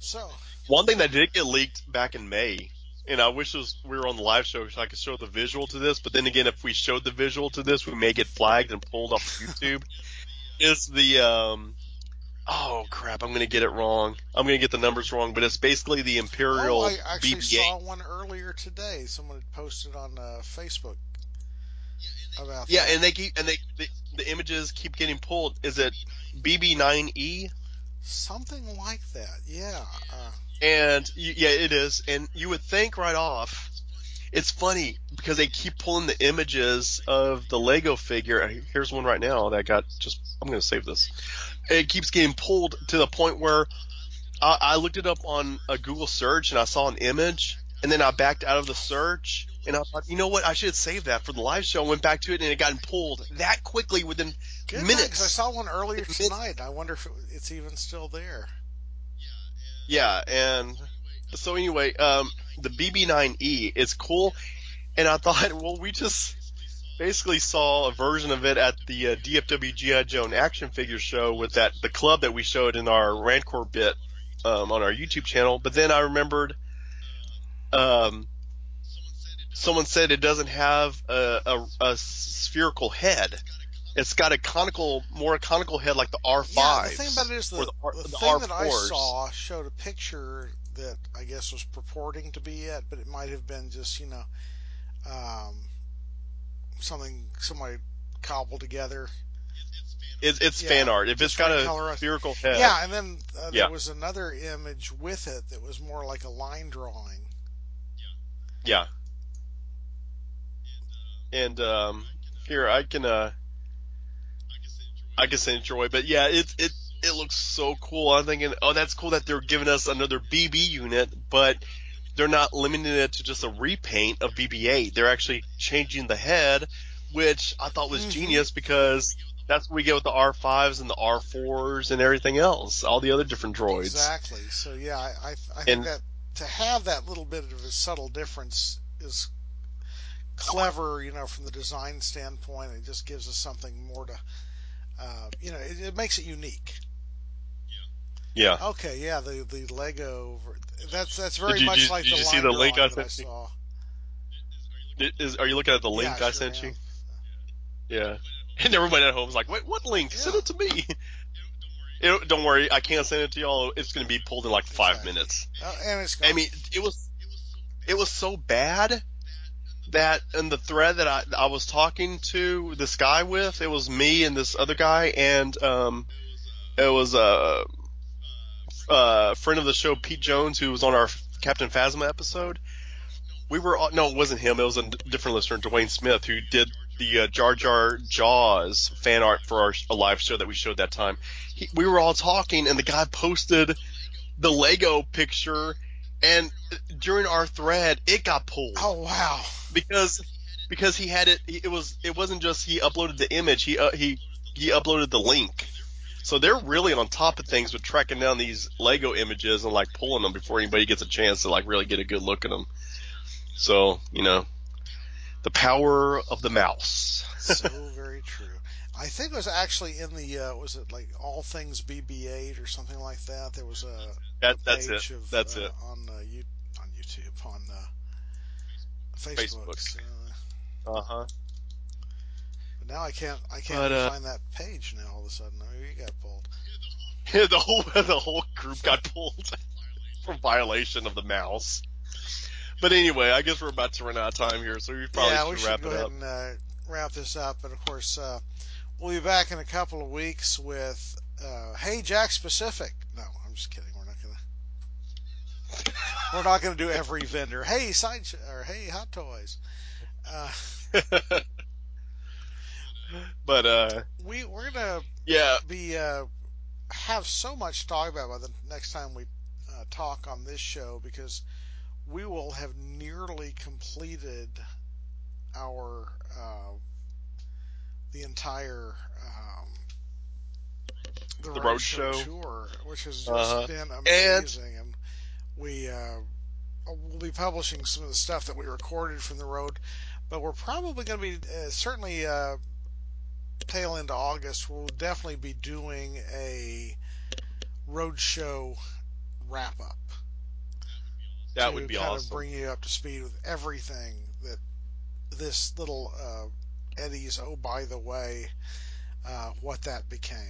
So, One thing that did get leaked back in May, and I wish it was, we were on the live show so I could show the visual to this, but then again, if we showed the visual to this, we may get flagged and pulled off of YouTube, is the, um, oh crap, I'm going to get it wrong. I'm going to get the numbers wrong, but it's basically the oh, Imperial I actually B B eight. saw one earlier today. Someone had posted on uh, Facebook about Yeah, that. and they keep, and they, the, the images keep getting pulled. Is it B B nine E? Something like that. Yeah. Uh, And you, yeah, it is. And you would think right off, it's funny because they keep pulling the images of the Lego figure. Here's one right now that got just, I'm going to save this. It keeps getting pulled to the point where I, I looked it up on a Google search and I saw an image and then I backed out of the search and I thought, you know what? I should save that for the live show. I went back to it and it got pulled that quickly within Good night, because I minutes. saw one earlier Within minutes. tonight. I wonder if it, it's even still there. Yeah. And so anyway, um, the B B nine E is cool. And I thought, well, we just basically saw a version of it at the uh, D F W G I. Joe action figure show with that the club that we showed in our Rancor bit um, on our YouTube channel. But then I remembered um, someone said it doesn't have a, a, a spherical head. It's got a conical, more conical head like the Yeah, the thing about R fives it is or the the, R, the the thing that I R fours. saw showed a picture that I guess was purporting to be it, but it might have been just you know um, something somebody cobbled together. It's, it's Yeah, fan art. If it's just got a recolor. spherical head, Yeah, and then uh, there yeah, was another image with it that was more like a line drawing. yeah. And um, here I can uh, I guess enjoy. But yeah, it it it looks so cool. I'm thinking, oh, that's cool that they're giving us another B B unit, but they're not limiting it to just a repaint of B B eight. They're actually changing the head, which I thought was Mm-hmm. genius because that's what we get with the R fives and the R fours and everything else, all the other different droids. Exactly. So yeah, I I, I think And that to have that little bit of a subtle difference is clever, you know, from the design standpoint. It just gives us something more to, uh, you know, it, it makes it unique. yeah, Okay, yeah, the the Lego that's that's did very you much did like the you see line the link I drawing that I sent you? saw. Is, are you looking at the Yeah, I link I sure sent am. you? Yeah. And everybody at home was like, wait, what link? Send Yeah, it to me. It, don't worry, I can't send it to y'all. It's going to be pulled in like five exactly. minutes. Uh, and it's I gone. mean, it was it was so bad that in the thread that I I was talking to this guy with, it was me and this other guy, and um, it was a, a friend of the show, Pete Jones, who was on our Captain Phasma episode. We were all, no, it wasn't him. It was a different listener, Dwayne Smith, who did the uh, Jar Jar Jaws fan art for our a live show that we showed that time. He, we were all talking, and the guy posted the Lego picture, and during our thread, it got pulled Oh wow. because because he had it. It was it wasn't just he uploaded the image. He uh, he he uploaded the link. So they're really on top of things with tracking down these Lego images and like pulling them before anybody gets a chance to like really get a good look at them. So you know the power of the mouse. So very true. I think it was actually in the uh, was it like All Things B B eight or something like that. There was a That a that's it. page of That's it. uh, on uh, you on YouTube on uh, Facebook. Facebook. So, Uh huh. but now I can't I can't But even uh, find that page now. All of a sudden, oh, you got pulled. the whole the whole group got pulled for violation of the mouse. But anyway, I guess we're about to run out of time here, so we probably Yeah, we should should wrap go it ahead up. and uh, wrap this up. And of course, uh, we'll be back in a couple of weeks with uh, Hey Jack Specific. No, I'm just kidding. We're not gonna we're not gonna do every vendor. Hey side or Hey Hot Toys. Uh, But uh, we we're gonna yeah, be uh, have so much to talk about by the next time we uh, talk on this show because we will have nearly completed our uh, the entire um, the the road roadshow show. tour, which has Uh just huh. been And amazing, and we uh, will be publishing some of the stuff that we recorded from the road. But we're probably going to be uh, certainly uh, tail into August. We'll definitely be doing a roadshow wrap up That would to be kind of awesome. bring you up to speed with everything that this little uh, Eddie's, oh, by the way, uh, what that became.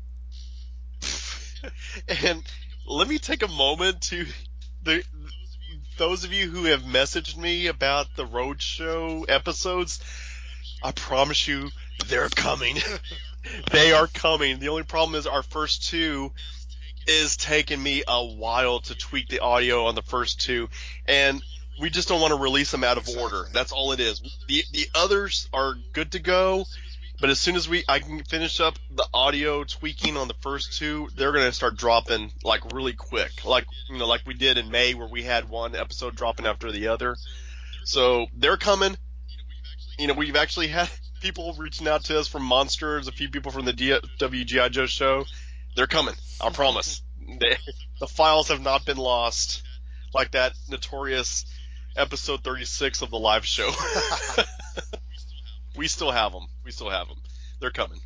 And let me take a moment to the those of you who have messaged me about the Roadshow episodes. I promise you, they're coming. They are coming. The only problem is our first two is taking me a while to tweak the audio on the first two, and we just don't want to release them out of order. Exactly. That's all it is. The the others are good to go, but as soon as we I can finish up the audio tweaking on the first two, they're gonna start dropping like really quick, like you know, like we did in May where we had one episode dropping after the other. So they're coming. You know, we've actually had people reaching out to us from Monsters, a few people from the D- W G I Joe show. They're coming. I promise. They, the files have not been lost like that notorious episode thirty-six of the live show. We still have them. We still have them. They're coming.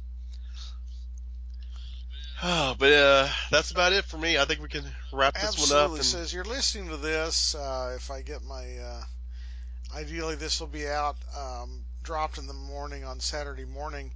But uh, that's about it for me. I think we can wrap this one up. Absolutely. And So as you're listening to this, uh, if I get my, uh, ideally this will be out, um, dropped in the morning on Saturday morning,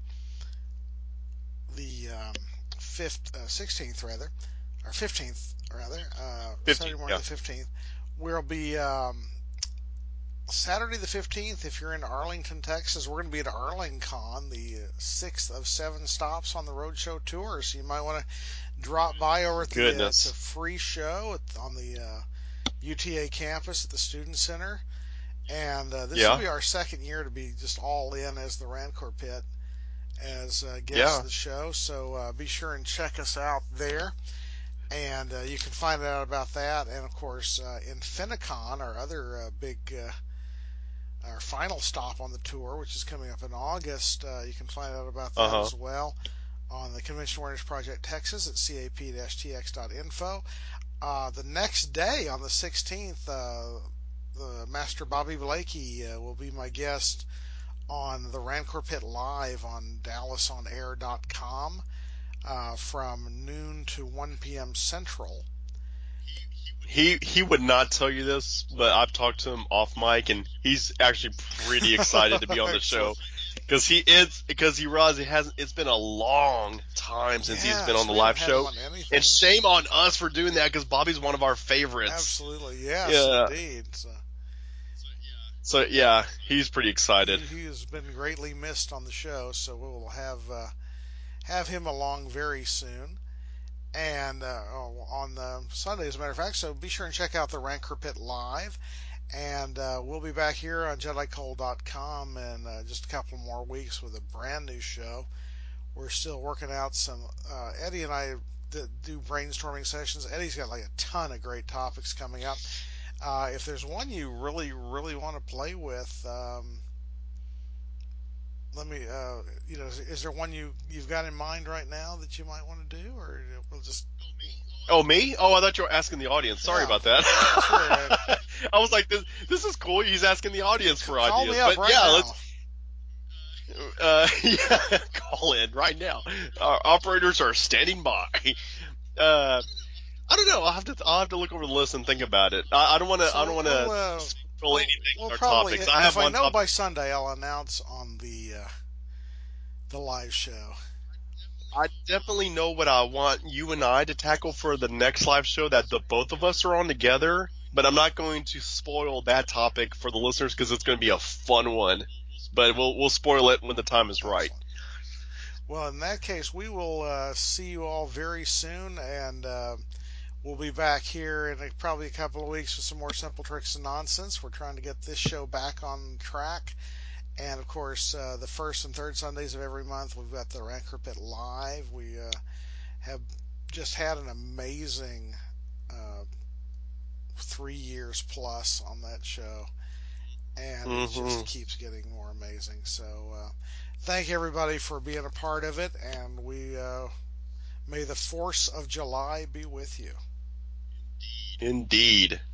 the um, fifth, uh, sixteenth rather, or fifteenth rather, uh, fifteen, Saturday morning yeah. the fifteenth. We'll be um, Saturday the fifteenth. If you're in Arlington, Texas, we're going to be at ArlingCon, the sixth of seven stops on the Roadshow tour. So you might want to drop by over at the. Uh, it's a Goodness. free show at, on the uh, U T A campus at the Student Center, and uh, this will Yeah. be our second year to be just all in as the Rancor Pit as uh, guests of Yeah. the show. So uh, be sure and check us out there. And uh, you can find out about that. And of course, uh, Infinicon, our other uh, big, uh, our final stop on the tour, which is coming up in August, uh, you can find out about Uh that huh. as well on the Convention Awareness Project Texas at cap t x dot info. Uh, the next day, on the sixteenth, uh, the Master Bobby Blakey uh, will be my guest on the Rancor Pit Live on dallas on air dot com uh, from noon to one p.m. Central. He he would not tell you this, but I've talked to him off mic, and he's actually pretty excited to be on the Excellent. show because he is because he realizes it hasn't. It's been a long time since he's been on Yes, the we haven't live had him show, on and anything. shame on us for doing that because Bobby's one of our favorites. Absolutely, yes, Yeah. indeed. So So yeah, he's pretty excited. he, he has been greatly missed on the show, so we will have uh, have him along very soon. And uh, oh, on the Sunday, as a matter of fact, so be sure and check out the Rancor Pit Live. And uh, we'll be back here on Jedi Cole dot com in uh, just a couple more weeks with a brand new show. We're still working out some. Uh, Eddie and I do brainstorming sessions. Eddie's got like a ton of great topics coming up. Uh, if there's one you really, really want to play with, um, let me. Uh, you know, is, is there one you you've got in mind right now that you might want to do, or we'll just Oh, me? Oh, I thought you were asking the audience. Sorry yeah, about that. well, sure. Uh, I was like, this this is cool. He's asking the audience c- for call me ideas, up but right yeah, now. let's uh, yeah, call in right now. Our operators are standing by. Uh, I don't know. I'll have to I'll have to look over the list and think about it. I, I don't want to I don't So want we'll to uh, spoil we'll anything we'll in our probably, topics. I have if I one know topic. by Sunday, I'll announce on the uh, the live show. I definitely know what I want you and I to tackle for the next live show that the both of us are on together. But I'm not going to spoil that topic for the listeners because it's going to be a fun one. But we'll we'll spoil it when the time is right. Excellent. Well, in that case, we will uh, see you all very soon, and uh, we'll be back here in a, probably a couple of weeks with some more simple tricks and nonsense. We're trying to get this show back on track, and of course, uh, the first and third Sundays of every month, we've got the Rancor Pit Live. We uh, have just had an amazing uh, three years plus on that show, and it Hmm. just keeps getting more amazing. So, uh, thank everybody for being a part of it, and we uh, may the force of July be with you. Indeed.